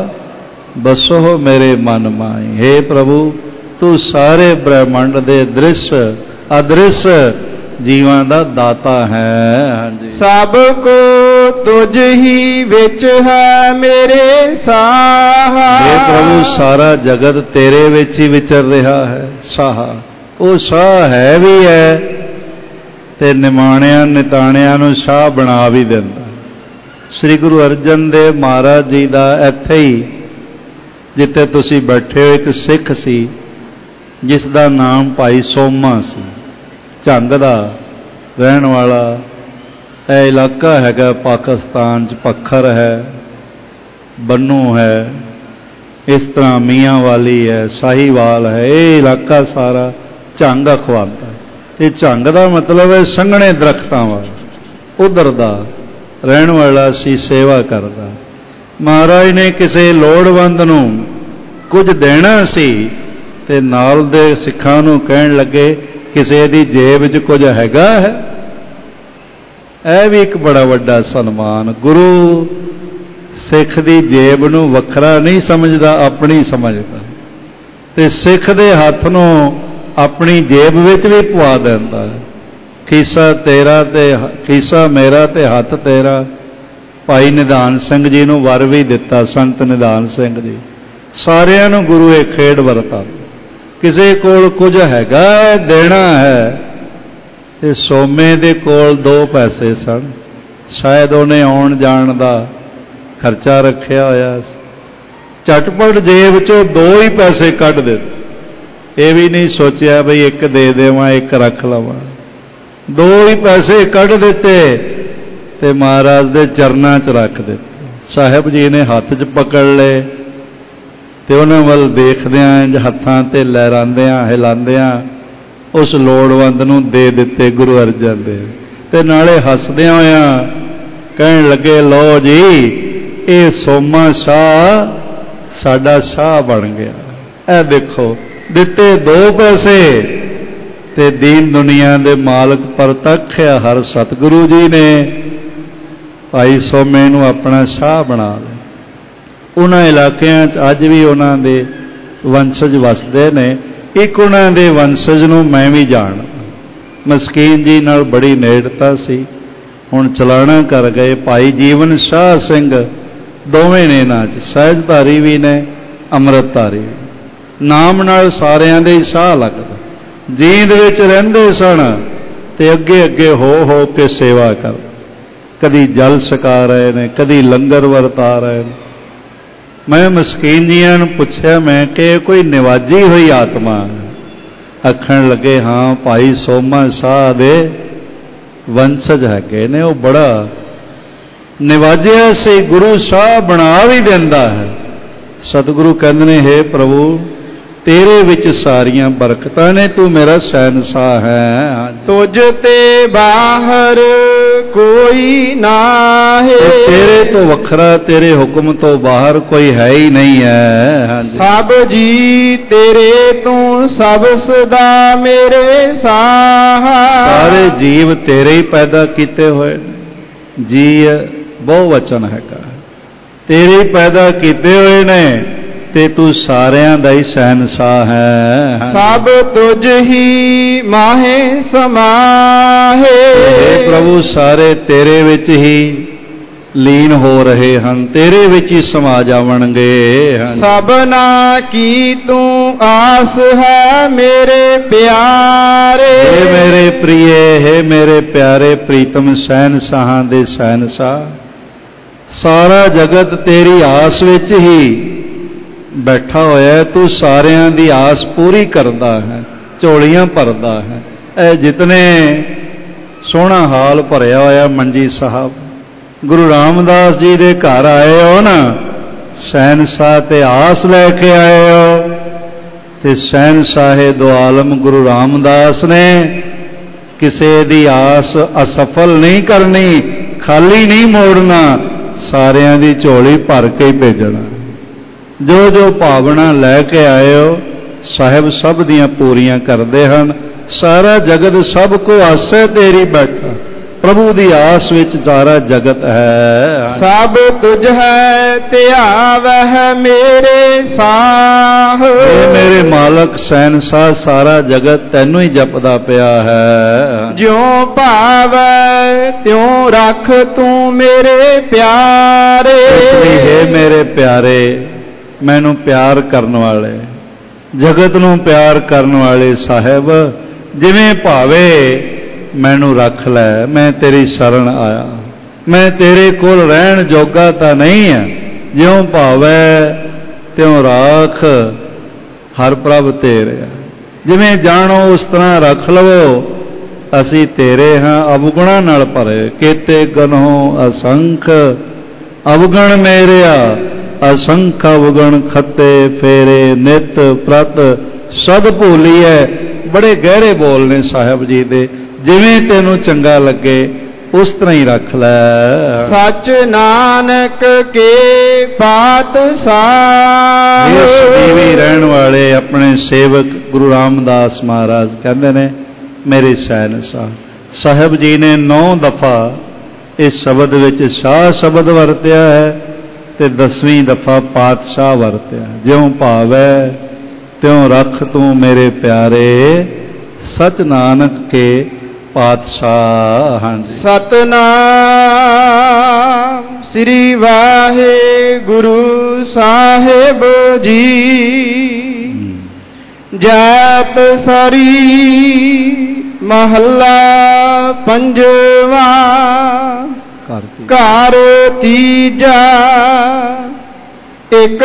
ਬਸੋ ਮੇਰੇ ਮਨ ਮਾਈ। ਹੇ ਪ੍ਰਭੂ ਤੂੰ ਸਾਰੇ ਬ੍ਰਹਿਮੰਡ ਦੇ ਦ੍ਰਿਸ਼ ਅਦ੍ਰਿਸ਼ ਜੀਵਾਂ ਦਾ ਦਾਤਾ ਹੈ। ਹਾਂਜੀ, ਸਭ ਕੋ ਤੁਝ ਹੀ ਵਿੱਚ ਹੈ ਮੇਰੇ ਸਾਹਾ। ਹੇ ਪ੍ਰਭੂ ਸਾਰਾ ਜਗਤ ਤੇਰੇ ਵਿੱਚ ਹੀ ਵਿਚਰ ਰਿਹਾ ਹੈ। ਸਾਹਾ ਉਹ ਸਾਹ ਹੈ ਵੀ ਹੈ, ਤੇ ਨਿਮਾਣਿਆਂ ਨਿਤਾਣਿਆਂ ਨੂੰ ਸਾਹ ਬਣਾ ਵੀ ਦਿੰਦਾ। ਸ੍ਰੀ ਗੁਰੂ ਅਰਜਨ ਦੇਵ ਮਹਾਰਾਜ ਜੀ ਦਾ ਇੱਥੇ ਹੀ ਜਿੱਥੇ ਤੁਸੀਂ ਬੈਠੇ ਹੋ ਇੱਕ ਸਿੱਖ ਸੀ, ਜਿਸ ਦਾ ਨਾਮ ਭਾਈ ਸੋਮਾ ਸੀ, ਝੰਗ ਦਾ ਰਹਿਣ ਵਾਲਾ। ਇਹ ਇਲਾਕਾ ਹੈਗਾ ਪਾਕਿਸਤਾਨ 'ਚ, ਪੱਖਰ ਹੈ, ਬੰਨੂ ਹੈ, ਇਸ ਤਰ੍ਹਾਂ ਮੀਆਂ ਵਾਲੀ ਹੈ, ਸਾਹੀਵਾਲ ਹੈ। ਇਹ ਇਲਾਕਾ ਸਾਰਾ ਝੰਗ ਅਖਵਾਉਂਦਾ। ਇਹ ਝੰਗ ਦਾ ਮਤਲਬ ਹੈ ਸੰਘਣੇ ਦਰਖਤਾਂ ਵਾਲਾ, ਉਧਰ ਦਾ ਰਹਿਣ ਵਾਲਾ ਸੀ, ਸੇਵਾ ਕਰਦਾ। ਮਹਾਰਾਜ ਨੇ ਕਿਸੇ ਲੋੜਵੰਦ ਨੂੰ ਕੁਝ ਦੇਣਾ ਸੀ, ਤੇ ਨਾਲ ਦੇ ਸਿੱਖਾਂ ਨੂੰ ਕਹਿਣ ਲੱਗੇ ਕਿਸੇ ਦੀ ਜੇਬ 'ਚ ਕੁਝ ਹੈਗਾ ਹੈ। ਇਹ ਵੀ ਇੱਕ ਬੜਾ ਵੱਡਾ ਸਨਮਾਨ। ਗੁਰੂ ਸਿੱਖ ਦੀ ਜੇਬ ਨੂੰ ਵੱਖਰਾ ਨਹੀਂ ਸਮਝਦਾ, ਆਪਣੀ ਸਮਝਦਾ, ਤੇ ਸਿੱਖ ਦੇ ਹੱਥ ਨੂੰ ਆਪਣੀ ਜੇਬ ਵਿੱਚ ਵੀ ਪਵਾ ਦਿੰਦਾ ਹੈ। ਖੀਸਾ ਤੇਰਾ ਤੇ ਖੀਸਾ ਮੇਰਾ ਤੇ ਹੱਥ ਤੇਰਾ। ਭਾਈ ਨਿਧਾਨ ਸਿੰਘ ਜੀ ਨੂੰ ਵਰ ਵੀ ਦਿੱਤਾ, ਸੰਤ ਨਿਧਾਨ ਸਿੰਘ ਜੀ। ਸਾਰਿਆਂ ਨੂੰ ਗੁਰੂ ਇਹ ਖੇਡ ਵਰਤਾ। ਕਿਸੇ ਕੋਲ ਕੁਝ ਹੈਗਾ, ਦੇਣਾ ਹੈ। ਤੇ ਸੋਮੇ ਦੇ ਕੋਲ ਦੋ ਪੈਸੇ ਸਨ, ਸ਼ਾਇਦ ਉਹਨੇ ਆਉਣ ਜਾਣ ਦਾ ਖਰਚਾ ਰੱਖਿਆ ਹੋਇਆ ਸੀ। ਝਟਪਟ ਜੇਬ 'ਚੋਂ ਦੋ ਹੀ ਪੈਸੇ ਕੱਢ ਦਿੱਤੇ। ਇਹ ਵੀ ਨਹੀਂ ਸੋਚਿਆ ਬਈ ਇੱਕ ਦੇ ਦੇਵਾਂ, ਇੱਕ ਰੱਖ ਲਵਾਂ। ਦੋ ਹੀ ਪੈਸੇ ਕੱਢ ਦਿੱਤੇ ਤੇ ਮਹਾਰਾਜ ਦੇ ਚਰਨਾਂ 'ਚ ਰੱਖ ਦਿੱਤੇ। ਸਾਹਿਬ ਜੀ ਨੇ ਹੱਥ 'ਚ ਪਕੜ ਲਏ ਤੇ ਉਹਨਾਂ ਵੱਲ ਦੇਖਦਿਆਂ, ਇੰਝ ਹੱਥਾਂ ਤੇ ਲਹਿਰਾਉਂਦਿਆਂ ਹਿਲਾਉਂਦਿਆਂ ਉਸ ਲੋੜਵੰਦ ਨੂੰ ਦੇ ਦਿੱਤੇ ਗੁਰੂ ਅਰਜਨ ਦੇਵ। ਤੇ ਨਾਲੇ ਹੱਸਦਿਆਂ ਹੋਇਆਂ ਕਹਿਣ ਲੱਗੇ, ਲਓ ਜੀ ਇਹ ਸੋਮਾ ਸ਼ਾਹ ਸਾਡਾ ਸ਼ਾਹ ਬਣ ਗਿਆ। ਇਹ ਦੇਖੋ ਦਿੱਤੇ ਦੋ ਪੈਸੇ, ਤੇ ਦੀਨ ਦੁਨੀਆ ਦੇ ਮਾਲਕ ਪ੍ਰਤੱਖ ਹੈ ਹਰ ਸਤਿਗੁਰੂ ਜੀ ਨੇ ਭਾਈ ਸੋਮੇ ਨੂੰ ਆਪਣਾ ਸ਼ਾਹ ਬਣਾ ਲਿਆ। ਉਹਨਾਂ ਇਲਾਕਿਆਂ 'ਚ ਅੱਜ ਵੀ ਉਹਨਾਂ ਦੇ ਵੰਸ਼ਜ ਵਸਦੇ ਨੇ। ਇੱਕ ਉਹਨਾਂ ਦੇ ਵੰਸ਼ਜ ਨੂੰ ਮੈਂ ਵੀ ਜਾਣ, ਮਸਕੀਨ ਜੀ ਨਾਲ ਬੜੀ ਨੇੜਤਾ ਸੀ। ਹੁਣ ਚਲਾਣਾ ਕਰ ਗਏ ਭਾਈ ਜੀਵਨ ਸ਼ਾਹ ਸਿੰਘ, ਦੋਵੇਂ ਨੇ ਇਹਨਾਂ 'ਚ, ਸਹਿਜਧਾਰੀ ਵੀ ਨੇ, ਅੰਮ੍ਰਿਤਧਾਰੀ ਵੀ। ਨਾਮ ਨਾਲ ਸਾਰਿਆਂ ਦੇ ਹੀ ਸਾਹ ਲੱਗਦਾ। ਜੀਂਦ ਵਿੱਚ ਰਹਿੰਦੇ ਸਨ ਤੇ ਅੱਗੇ ਅੱਗੇ ਹੋ ਹੋ ਕੇ ਸੇਵਾ ਕਰ, ਕਦੀ ਜਲ ਛਕਾ ਰਹੇ ਨੇ, ਕਦੀ ਲੰਗਰ ਵਰਤਾ ਰਹੇ ਨੇ। ਮੈਂ ਮਸਕੀਨ ਜੀਆਂ ਨੂੰ ਪੁੱਛਿਆ, ਮੈਂ ਕਿ ਕੋਈ ਨਿਵਾਜੀ ਹੋਈ ਆਤਮਾ? ਆਖਣ ਲੱਗੇ, ਹਾਂ ਭਾਈ ਸੋਮਾ ਸ਼ਾਹ ਦੇ ਵੰਸ਼ਜ ਹੈਗੇ ਨੇ। ਉਹ ਬੜਾ ਨਿਵਾਜਿਆ ਸੀ ਗੁਰੂ ਸਾਹਿਬ ਬਣਾ ਵੀ ਦਿੰਦਾ ਹੈ। ਸਤਿਗੁਰੂ ਕਹਿੰਦੇ ਨੇ, ਹੇ ਪ੍ਰਭੂ ਤੇਰੇ ਵਿੱਚ ਸਾਰੀਆਂ ਬਰਕਤਾਂ ਨੇ, ਤੂੰ ਮੇਰਾ ਸ਼ਹਿਨशाह ਹੈ। ਤੁਝ ਤੇ ਬਾਹਰ ਕੋਈ ਨਾਹੀ, ਤੇਰੇ ਤੋਂ ਵੱਖਰਾ, ਤੇਰੇ ਹੁਕਮ ਤੋਂ ਬਾਹਰ ਕੋਈ ਹੈ ਹੀ ਨਹੀਂ ਹੈ। ਸਭ ਜੀ ਤੇਰੇ ਤੂੰ ਸਭ ਸਦਾ ਮੇਰੇ ਸਾਹਾ, ਸਾਰੇ ਜੀਵ ਤੇਰੇ ਹੀ ਪੈਦਾ ਕੀਤੇ ਹੋਏ ਨੇ। ਜੀ ਬਹੁ ਵਚਨ ਹੈਗਾ, ਤੇਰੇ ਹੀ ਪੈਦਾ ਕੀਤੇ ਹੋਏ ਨੇ ਤੇ ਤੂੰ ਸਾਰਿਆਂ ਦਾ ਹੀ ਸ਼ਹਿਨशाह ਹੈ। ਸਭ ਤੁਝ ਹੀ ਮਾਹੇ ਸਮਾਹੇ, हे ਪ੍ਰਭੂ ਸਾਰੇ ਤੇਰੇ ਵਿੱਚ ਹੀ ਲੀਨ ਹੋ ਰਹੇ ਹਨ, ਤੇਰੇ ਵਿੱਚ ਹੀ ਸਮਾ ਜਾਵਣਗੇ। ਸਭਨਾ ਕੀ ਤੂੰ ਆਸ ਹੈ ਮੇਰੇ ਪਿਆਰੇ, हे ਮੇਰੇ ਪ੍ਰਿਏ, हे ਮੇਰੇ ਪਿਆਰੇ ਪ੍ਰੀਤਮ ਸ਼ਹਿਨशाਹਾਂ ਦੇ ਸ਼ਹਿਨशाह, ਸਾਰਾ ਜਗਤ ਤੇਰੀ ਆਸ ਵਿੱਚ ਹੀ ਬੈਠਾ ਹੋਇਆ, ਤੂੰ ਸਾਰਿਆਂ ਦੀ ਆਸ ਪੂਰੀ ਕਰਦਾ ਹੈ, ਝੋਲੀਆਂ ਭਰਦਾ ਹੈ। ਇਹ ਜਿਤਨੇ ਸੋਹਣਾ ਹਾਲ ਭਰਿਆ ਹੋਇਆ ਮੰਜੀ ਸਾਹਿਬ, ਗੁਰੂ ਰਾਮਦਾਸ ਜੀ ਦੇ ਘਰ ਆਏ ਹੋ ਨਾ, ਸ਼ਹਿਨशाह ਤੇ ਆਸ ਲੈ ਕੇ ਆਏ ਹੋ, ਤੇ ਸ਼ਹਿਨशाह ਦੋ ਆਲਮ ਗੁਰੂ ਰਾਮਦਾਸ ਨੇ ਕਿਸੇ ਦੀ ਆਸ ਅਸਫਲ ਨਹੀਂ ਕਰਨੀ, ਖਾਲੀ ਨਹੀਂ ਮੋੜਨਾ, ਸਾਰਿਆਂ ਦੀ ਝੋਲੀ ਭਰ ਕੇ ਹੀ ਭੇਜਣਾ। ਜੋ ਜੋ ਭਾਵਨਾ ਲੈ ਕੇ ਆਏ ਹੋ ਸਾਹਿਬ ਸਭ ਦੀਆਂ ਪੂਰੀਆਂ ਕਰਦੇ ਹਨ। ਸਾਰਾ ਜਗਤ ਸਭ ਕੋ ਆਸੇ ਤੇਰੀ ਬੈਠਾ, ਪ੍ਰਭੂ ਦੀ ਆਸ ਵਿੱਚ ਸਾਰਾ ਜਗਤ ਹੈ। ਸਭ ਤੁਝ ਹੈ ਧਿਆਵਹਿ ਮੇਰੇ ਸਾਹ, ਇਹ ਮੇਰੇ ਮਾਲਕ ਸ਼ਹਿਨशाह ਸਾਰਾ ਜਗਤ ਤੈਨੂੰ ਹੀ ਜਪਦਾ ਪਿਆ ਹੈ। ਜਿਉ ਭਾਵੈ ਤਿਉ ਰੱਖ ਤੂੰ ਮੇਰੇ ਪਿਆਰੇ, ਇਸ ਲਈ ਹੈ ਮੇਰੇ ਪਿਆਰੇ, ਮੈਨੂੰ ਪਿਆਰ ਕਰਨ ਵਾਲੇ, ਜਗਤ ਨੂੰ ਪਿਆਰ ਕਰਨ ਵਾਲੇ ਸਾਹਿਬ, ਜਿਵੇਂ ਭਾਵੇ ਮੈਨੂੰ ਰੱਖ ਲੈ, ਮੈਂ ਤੇਰੀ ਸ਼ਰਨ ਆਇਆ, ਮੈਂ ਤੇਰੇ ਕੋਲ ਰਹਿਣ ਜੋਗਾ ਤਾਂ ਨਹੀਂ ਹੈ, ਜਿਉਂ ਭਾਵੇ ਤਿਉਂ ਰਾਖ, ਹਰ ਪ੍ਰਭ ਤੇਰੇ, ਜਿਵੇਂ ਜਾਣੋ ਉਸ ਤਰ੍ਹਾਂ ਰੱਖ ਲਵੋ, ਅਸੀਂ ਤੇਰੇ ਹਾਂ, ਅਵਗੁਣਾਂ ਨਾਲ ਭਰੇ, ਕੇਤੇ ਗਨੋ ਅਸੰਖ ਅਵਗਣ ਮੇਰਿਆ, ਅਸੰਖ ਅਵਗਣ ਖੱਤੇ ਫੇਰੇ ਨਿਤ ਪ੍ਰਤ ਸਦ ਭੂਲੀਐ। ਬੜੇ ਗਹਿਰੇ ਬੋਲ ਨੇ ਸਾਹਿਬ ਜੀ ਦੇ, ਜਿਵੇਂ ਤੈਨੂੰ ਚੰਗਾ ਲੱਗੇ ਉਸ ਤਰ੍ਹਾਂ ਹੀ ਰੱਖ ਲੈ। ਸੱਚ ਨਾਨਕ ਕੇ ਪਾਤਸ਼ਾਹ, ਇਸ ਦੀਵੀ ਰਹਿਣ ਵਾਲੇ ਆਪਣੇ ਸੇਵਕ ਗੁਰੂ ਰਾਮਦਾਸ ਮਹਾਰਾਜ ਕਹਿੰਦੇ ਨੇ, ਮੇਰੇ ਸ਼ਹਿਨशाह। ਸਾਹਿਬ ਜੀ ਨੇ ਨੌ ਦਫਾ ਇਸ ਸ਼ਬਦ ਵਿੱਚ ਸ਼ਾਹ ਸ਼ਬਦ ਵਰਤਿਆ ਹੈ ਤੇ ਦਸਵੀਂ ਦਫਾ ਪਾਤਸ਼ਾਹ ਵਰਤਿਆ। ਜਿਉਂ ਭਾਵੈ ਤਿਉਂ ਰੱਖ ਤੂੰ ਮੇਰੇ ਪਿਆਰੇ, ਸਚ ਨਾਨਕ ਕੇ ਪਾਤਸ਼ਾਹ। ਹਾਂਜੀ, ਸਤਨਾਮ ਸ੍ਰੀ ਵਾਹਿਗੁਰੂ ਸਾਹਿਬ ਜੀ। ਜਾਪ ਸਰੀ ਮਹੱਲਾ ਪੰਜਵਾ, ਘਰ ਤੀਜਾ, ਇੱਕ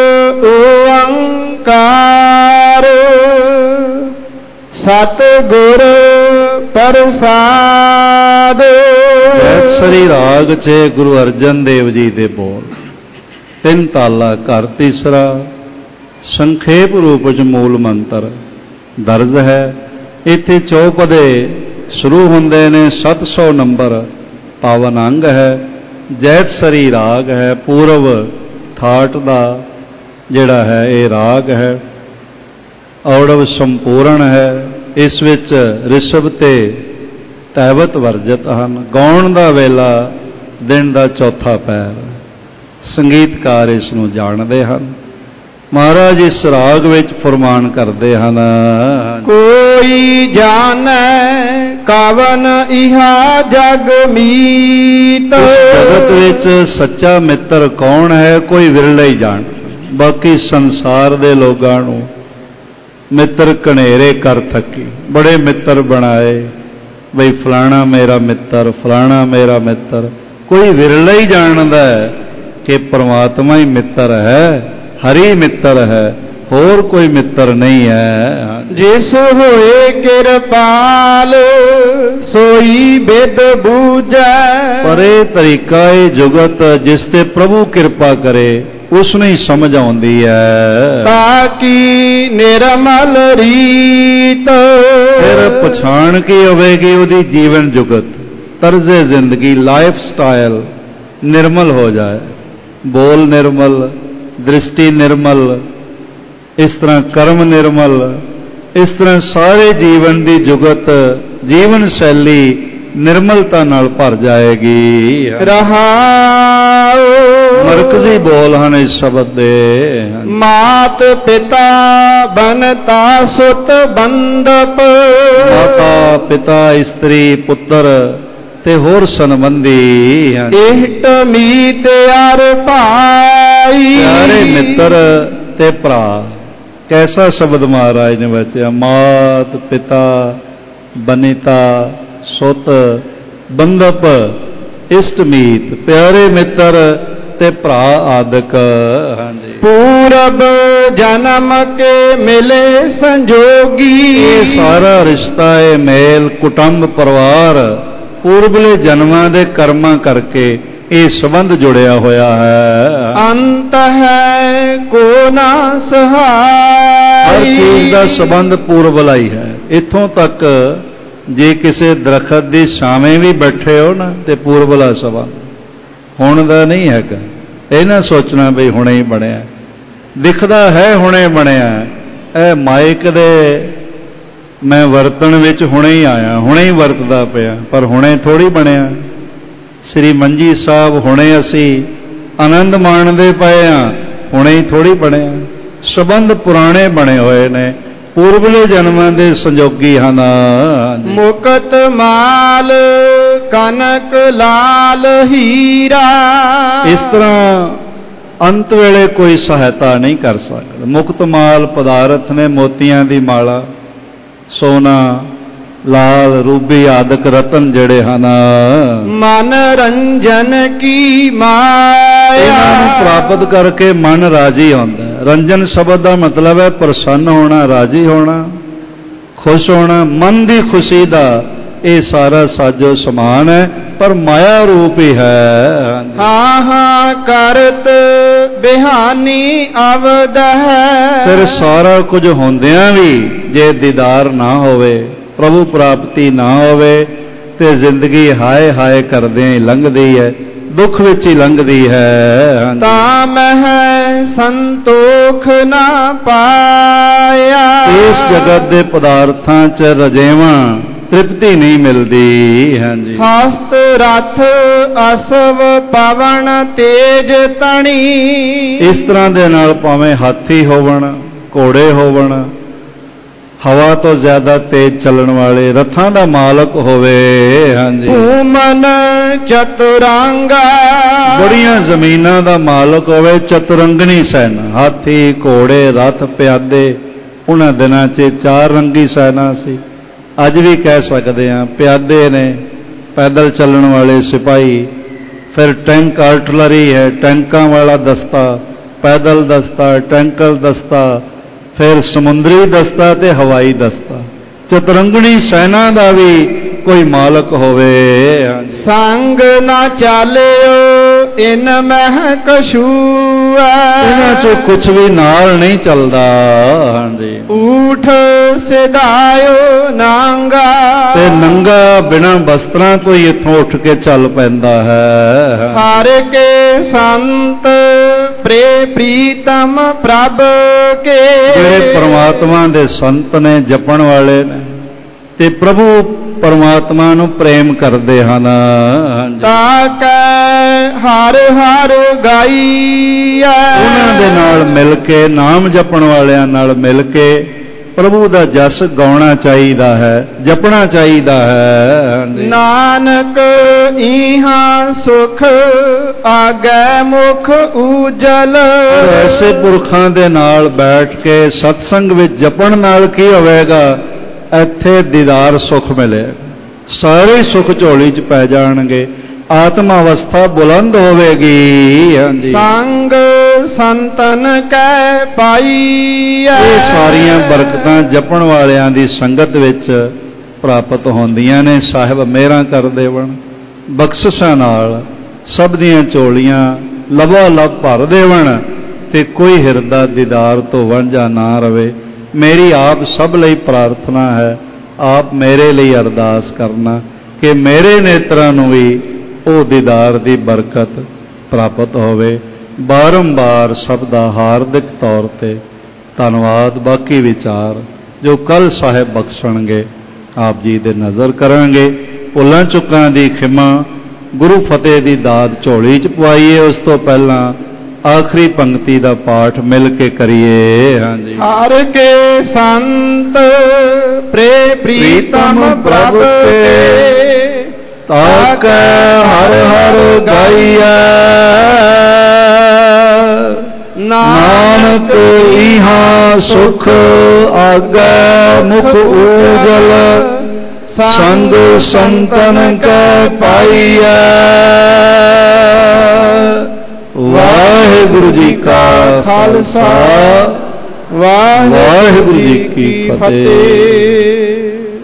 ਓੰਕਾਰ, ਸਤਿਗੁਰ ਪ੍ਰਸਾਦ। ਸ੍ਰੀ ਰਾਗ 'ਚ ਗੁਰੂ ਅਰਜਨ ਦੇਵ ਜੀ ਦੇ ਬੋਲ, ਤਿੰਨ ਤਾਲਾ, ਘਰ ਤੀਸਰਾ, ਸੰਖੇਪ ਰੂਪ 'ਚ ਮੂਲ ਮੰਤਰ ਦਰਜ ਹੈ। ਇੱਥੇ ਚੌਪਦੇ ਸ਼ੁਰੂ ਹੁੰਦੇ ਨੇ, ਸੱਤ ਸੌ ਨੰਬਰ ਪਾਵਨ ਅੰਗ ਹੈ। ਜੈਤ ਸਰੀ ਰਾਗ ਹੈ, ਪੂਰਵ ਥਾਟ ਦਾ ਜਿਹੜਾ ਹੈ ਇਹ ਰਾਗ ਹੈ। ਔੜਵ ਸੰਪੂਰਨ ਹੈ, ਇਸ ਵਿੱਚ ਰਿਸ਼ਭ ਤੇ ਤੈਵਤ ਵਰਜਤ ਹਨ। ਗਾਉਣ ਦਾ ਵੇਲਾ ਦਿਨ ਦਾ ਚੌਥਾ ਪਹਿਰ, ਸੰਗੀਤਕਾਰ ਇਸ ਨੂੰ ਜਾਣਦੇ ਹਨ। ਮਹਾਰਾਜ ਇਸ ਰਾਗ ਵਿੱਚ ਫਰਮਾਨ ਕਰਦੇ ਹਨ, ਕੋਈ ਜਾਣੈ ਕਵਨ ਇਹਾ ਜਗ ਮੀਤ। ਇਸ ਜਗਤ ਵਿੱਚ ਸੱਚਾ ਮਿੱਤਰ ਕੌਣ ਹੈ, ਕੋਈ ਵਿਰਲਾ ਹੀ ਜਾਣ। ਬਾਕੀ ਸੰਸਾਰ ਦੇ ਲੋਕਾਂ ਨੂੰ ਮਿੱਤਰ ਘਨੇਰੇ ਕਰ ਥੱਕੀ, ਬੜੇ ਮਿੱਤਰ ਬਣਾਏ, ਬਈ ਫਲਾਣਾ ਮੇਰਾ ਮਿੱਤਰ, ਫਲਾਣਾ ਮੇਰਾ ਮਿੱਤਰ। ਕੋਈ ਵਿਰਲਾ ਹੀ ਜਾਣਦਾ ਹੈ ਕਿ ਪਰਮਾਤਮਾ ਹੀ ਮਿੱਤਰ ਹੈ, ਹਰੀ ਮਿੱਤਰ ਹੈ। ਹੋਰ ਕੋਈ ਮਿੱਤਰ ਨਹੀਂ ਹੈ। ਜਿਸ ਹੋਏ ਕਿਰਪਾਲ ਸੋਈ ਬਿਦ ਬੂਝੈ। ਪਰ ਇਹ ਤਰੀਕਾ, ਇਹ ਜੁਗਤ ਜਿਸ ਤੇ ਪ੍ਰਭੂ ਕਿਰਪਾ ਕਰੇ ਉਸ ਨੂੰ ਹੀ ਸਮਝ ਆਉਂਦੀ ਹੈ। ਤਾਕੀ ਨਿਰਮਲ ਰੀਤ, ਫਿਰ ਪਛਾਣ ਕੀ ਹੋਵੇਗੀ? ਉਹਦੀ ਜੀਵਨ ਜੁਗਤ, ਤਰਜ਼ੇ ਜ਼ਿੰਦਗੀ, ਲਾਈਫ ਸਟਾਈਲ ਨਿਰਮਲ ਹੋ ਜਾਏ। ਬੋਲ ਨਿਰਮਲ, ਦ੍ਰਿਸ਼ਟੀ ਨਿਰਮਲ, ਇਸ ਤਰ੍ਹਾਂ ਕਰਮ ਨਿਰਮਲ, ਇਸ ਤਰ੍ਹਾਂ ਸਾਰੇ ਜੀਵਨ ਦੀ ਜੁਗਤ, ਜੀਵਨ ਸ਼ੈਲੀ ਨਿਰਮਲਤਾ ਨਾਲ ਭਰ ਜਾਏਗੀ। ਰਹਾਉ ਮਰਕਜ਼ੀ ਬੋਲ ਹਨ ਇਸ ਸ਼ਬਦ ਦੇ। ਮਾਤ ਪਿਤਾ ਬਨਤਾ ਸੁਤ ਬੰਦਪ। ਮਾਤਾ ਪਿਤਾ, ਇਸਤਰੀ, ਪੁੱਤਰ ਤੇ ਹੋਰ ਸੰਬੰਧੀ ਹਨ। ਇਸ਼ਟ ਮੀਤ ਅਰ ਭਾਈ, ਪਿਆਰੇ ਮਿੱਤਰ ਤੇ ਭਰਾ। ਕੈਸਾ ਸ਼ਬਦ ਮਹਾਰਾਜ ਨੇ ਵਰਤਿਆ? ਮਾਤ ਪਿਤਾ ਬਨਿਤਾ ਸੁਤ ਬੰਦਪ, ਇਸ਼ਟ ਮੀਤ, ਪਿਆਰੇ ਮਿੱਤਰ ਤੇ ਭਰਾ ਆਦਿਕ। ਹਾਂਜੀ, ਪੂਰਬ ਜਨਮ ਕੇ ਮਿਲੇ ਸੰਜੋਗੀ। ਇਹ ਸਾਰਾ ਰਿਸ਼ਤਾ, ਇਹ ਮੇਲ, ਕੁਟੁੰਬ, ਪਰਿਵਾਰ ਪੂਰਬਲੇ ਜਨਮਾਂ ਦੇ ਕਰਮਾਂ ਕਰਕੇ ਇਹ ਸੰਬੰਧ ਜੁੜਿਆ ਹੋਇਆ ਹੈ। ਅੰਤ ਹੈ ਕੋ ਨਾ ਸਹਾਈ। ਹਰ ਚੀਜ਼ ਦਾ ਸੰਬੰਧ ਪੂਰਬਲਾ ਹੀ ਹੈ। ਇੱਥੋਂ ਤੱਕ ਜੇ ਕਿਸੇ ਦਰਖਤ ਦੀ ਛਾਵੇਂ ਵੀ ਬੈਠੇ ਹੋ ਨਾ ਤੇ ਪੂਰਬਲਾ ਸੰਬੰਧ, ਹੁਣ ਦਾ ਨਹੀਂ ਹੈਗਾ। ਇਹ ਨਾ ਸੋਚਣਾ ਵੀ ਹੁਣੇ ਹੀ ਬਣਿਆ, ਦਿਖਦਾ ਹੈ ਹੁਣੇ ਬਣਿਆ। ਇਹ ਮਾਈਕ ਦੇ ਮੈਂ ਵਰਤਣ ਵਿੱਚ ਹੁਣੇ ਹੀ ਆਇਆ, ਹੁਣੇ ਹੀ ਵਰਤਦਾ ਪਿਆ, ਪਰ ਹੁਣੇ ਥੋੜ੍ਹੀ ਬਣਿਆ। ਸ੍ਰੀ ਮੰਜੀ ਸਾਹਿਬ ਹੁਣੇ ਅਸੀਂ ਆਨੰਦ ਮਾਣਦੇ ਪਏ ਹਾਂ, ਹੁਣੇ ਹੀ ਥੋੜ੍ਹੀ ਬਣਿਆ। ਸੰਬੰਧ ਪੁਰਾਣੇ ਬਣੇ ਹੋਏ ਨੇ, ਪੂਰਬਲੇ ਜਨਮਾਂ ਦੇ ਸੰਜੋਗੀ ਹਨ। ਮੁਕਤ ਮਾਲ ਕਨਕ ਲਾਲ ਹੀਰਾ। ਇਸ ਤਰ੍ਹਾਂ ਅੰਤ ਵੇਲੇ ਕੋਈ ਸਹਾਇਤਾ ਨਹੀਂ ਕਰ ਸਕਦਾ। ਮੁਕਤ ਮਾਲ ਪਦਾਰਥ ਨੇ, ਮੋਤੀਆਂ ਦੀ ਮਾਲਾ, ਸੋਨਾ, ਲਾਲ, ਰੂਬੀ ਆਦਿਕ ਰਤਨ ਜਿਹੜੇ ਹਨ। ਮਨ ਰੰਜਨ ਕੀ ਮਾਇਆ, ਇਹਨਾਂ ਨੂੰ ਪ੍ਰਾਪਤ ਕਰਕੇ ਮਨ ਰਾਜੀ ਹੁੰਦਾ। ਰੰਜਨ ਸ਼ਬਦ ਦਾ ਮਤਲਬ ਹੈ ਪ੍ਰਸੰਨ ਹੋਣਾ, ਰਾਜੀ ਹੋਣਾ, ਖੁਸ਼ ਹੋਣਾ। ਮਨ ਦੀ ਖੁਸ਼ੀ ਦਾ ਇਹ ਸਾਰਾ ਸਾਜੋ ਸਮਾਨ ਹੈ, ਪਰ ਮਾਇਆ ਰੂਪ ਹੀ ਹੈ। ਹਾਂ ਹਾਂ ਕਰਤ ਬਿਹਾਨੀ ਅਵਦ ਹੈ। ਫਿਰ ਸਾਰਾ ਕੁਝ ਹੁੰਦਿਆਂ ਵੀ ਜੇ ਦੀਦਾਰ ਨਾ ਹੋਵੇ, ਪ੍ਰਭੂ ਪ੍ਰਾਪਤੀ ਨਾ ਹੋਵੇ, ਤੇ ਜ਼ਿੰਦਗੀ ਹਾਏ ਹਾਏ ਕਰਦਿਆਂ ਹੀ ਲੰਘਦੀ ਹੈ, ਦੁੱਖ ਵਿੱਚ ਹੀ ਲੰਘਦੀ ਹੈ। ਤਾਂ ਮਹਿ ਸੰਤੋਖ ਨਾ ਪਾਇਆ। ਇਸ ਜਗਤ ਦੇ ਪਦਾਰਥਾਂ 'ਚ ਰਜੇਵਾਂ ਤ੍ਰਿਪਤੀ ਨਹੀਂ ਮਿਲਦੀ। ਹਾਂਜੀ, ਹਸਤ ਰਥ ਅਸਵ ਪਵਨ ਤੇਜ ਤਣੀ। ਇਸ ਤਰ੍ਹਾਂ ਦੇ ਨਾਲ ਭਾਵੇਂ ਹਾਥੀ ਹੋਵਣ, ਘੋੜੇ ਹੋਵਣ, ਹਵਾ ਤੋਂ ਜ਼ਿਆਦਾ ਤੇਜ਼ ਚੱਲਣ ਵਾਲੇ ਰਥਾਂ ਦਾ ਮਾਲਕ ਹੋਵੇ। ਹਾਂਜੀ, ਭੂਮਨ ਚਤੁਰੰਗਾ। ਬੜੀਆਂ ਜ਼ਮੀਨਾਂ ਦਾ ਮਾਲਕ ਹੋਵੇ, ਚਤੁਰੰਗਣੀ ਸੈਨਾ, ਹਾਥੀ, ਘੋੜੇ, ਰਥ, ਪਿਆਦੇ। ਉਹਨਾਂ ਦਿਨਾਂ 'ਚ ਚਾਰ ਰੰਗੀ ਸੈਨਾ ਸੀ। ਅੱਜ ਵੀ ਕਹਿ ਸਕਦੇ ਹਾਂ ਪਿਆਦੇ ਨੇ, ਪੈਦਲ ਚੱਲਣ ਵਾਲੇ ਸਿਪਾਹੀ, ਫਿਰ ਟੈਂਕ ਆਰਟਲਰੀ ਹੈ, ਟੈਂਕਾਂ ਵਾਲਾ ਦਸਤਾ, ਪੈਦਲ ਦਸਤਾ, ਟੈਂਕਰ ਦਸਤਾ, ਫਿਰ ਸਮੁੰਦਰੀ ਦਸਤਾ ਤੇ ਹਵਾਈ ਦਸਤਾ। ਚਤੁਰੰਗਣੀ ਸੈਨਾ ਦਾ ਵੀ ਕੋਈ ਮਾਲਕ ਹੋਵੇ। ਸੰਗ ਨਾ ਚਾਲਿਓ ਇਨ ਮਹਿ ਕਛੂ। ਇਹਨਾਂ 'ਚੋਂ ਕੁਛ ਵੀ ਨਾਲ ਨਹੀਂ ਚੱਲਦਾ। ਹਾਂਜੀ, ਊਠ ਸਿਧਾਇਓ ਨਾਂਗਾ। ਤੇ ਨੰਗਾ ਬਿਨਾਂ ਵਸਤਰਾਂ ਤੋਂ ਹੀ ਇੱਥੋਂ ਉੱਠ ਕੇ ਚੱਲ ਪੈਂਦਾ ਹੈ। ਹਰ ਕੇ ਸੰਤ ਪ੍ਰੇ ਪ੍ਰੀਤਮ ਪ੍ਰਭ ਕੇ। ਜਿਹੜੇ ਪਰਮਾਤਮਾ ਦੇ ਸੰਤ ਨੇ, ਜਪਣ ਵਾਲੇ ਨੇ ਤੇ ਪ੍ਰਭੂ ਪਰਮਾਤਮਾ ਨੂੰ ਪ੍ਰੇਮ ਕਰਦੇ ਹਨ। ਤਾਂ ਕੈ ਹਰ ਹਰ ਗਾਈਐ। ਉਹਨਾਂ ਦੇ ਨਾਲ ਮਿਲ ਕੇ, ਨਾਮ ਜਪਣ ਵਾਲਿਆਂ ਨਾਲ ਮਿਲ ਕੇ ਪ੍ਰਭੂ ਦਾ ਜਸ ਗਾਉਣਾ ਚਾਹੀਦਾ ਹੈ, ਜਪਣਾ ਚਾਹੀਦਾ ਹੈ। ਨਾਨਕ ਇਹਾਂ ਸੁਖ ਆਗੈ ਮੁਖ ਉਜਲ। ਐਸੇ ਪੁਰਖਾਂ ਦੇ ਨਾਲ ਬੈਠ ਕੇ ਸਤਸੰਗ ਵਿੱਚ ਜਪਣ ਨਾਲ ਕੀ ਹੋਵੇਗਾ? ਇੱਥੇ ਦੀਦਾਰ ਸੁਖ ਮਿਲੇਗਾ, ਸਾਰੇ ਸੁਖ ਝੋਲੀ 'ਚ ਪੈ ਜਾਣਗੇ, ਆਤਮ ਅਵਸਥਾ ਬੁਲੰਦ ਹੋਵੇਗੀ। ਹਾਂਜੀ, ਸੰਗ ਸੰਤਨ ਕੈ ਪਾਈਐ। ਇਹ ਸਾਰੀਆਂ ਬਰਕਤਾਂ ਜਪਣ ਵਾਲਿਆਂ ਦੀ ਸੰਗਤ ਵਿੱਚ ਪ੍ਰਾਪਤ ਹੁੰਦੀਆਂ ਨੇ। ਸਾਹਿਬ ਮਿਹਰਾਂ ਕਰ ਦੇਵਣ, ਬਖਸ਼ਿਸ਼ਾਂ ਨਾਲ ਸਭ ਦੀਆਂ ਝੋਲੀਆਂ ਲਬਾ ਲਬ ਭਰ ਦੇਵਣ ਤੇ ਕੋਈ ਹਿਰਦਾ ਦੀਦਾਰ ਤੋਂ ਵਾਂਝਾ ਨਾ ਰਵੇ। ਮੇਰੀ ਆਪ ਸਭ ਲਈ ਪ੍ਰਾਰਥਨਾ ਹੈ, ਆਪ ਮੇਰੇ ਲਈ ਅਰਦਾਸ ਕਰਨਾ ਕਿ ਮੇਰੇ ਨੇਤਰਾਂ ਨੂੰ ਵੀ ਉਹ ਦੀਦਾਰ ਦੀ ਬਰਕਤ ਪ੍ਰਾਪਤ ਹੋਵੇ। ਬਾਰੰਬਾਰ ਸਭ ਦਾ ਹਾਰਦਿਕ ਤੌਰ ਤੇ ਧੰਨਵਾਦ। ਬਾਕੀ ਵਿਚਾਰ ਜੋ ਕੱਲ੍ਹ ਸਾਹਿਬ ਬਖਸ਼ਣਗੇ ਆਪ ਜੀ ਦੇ ਨਜ਼ਰ ਕਰਾਂਗੇ। ਭੁੱਲਾਂ ਚੁੱਕਾਂ ਦੀ ਖਿਮਾ, ਗੁਰੂ ਫਤਿਹ ਦੀ ਦਾਤ ਝੋਲੀ 'ਚ ਪਵਾਈਏ। ਉਸ ਤੋਂ ਪਹਿਲਾਂ ਆਖਰੀ ਪੰਕਤੀ ਦਾ ਪਾਠ ਮਿਲ ਕੇ ਕਰੀਏ। ਹਾਂਜੀ। ਹਰ ਕੇ ਸੰਤ ਪ੍ਰੇ ਪ੍ਰੀਤਮ ਪ੍ਰਭ ਕੇ ਤਾਕੈ ਹਰ ਹਰ ਗਾਈਐ। ਨਾਨਕ ਇਹਾਂ ਸੁਖ ਆਗੈ ਮੁਖ ਉਜਲ ਸੰਗ ਸੰਤਨ ਕੈ ਪਾਈਐ। ਵਾਹਿਗੁਰੂ ਜੀ ਕਾ ਖਾਲਸਾ, ਵਾਹਿਗੁਰੂ ਜੀ ਕੀ ਫਤਿਹ।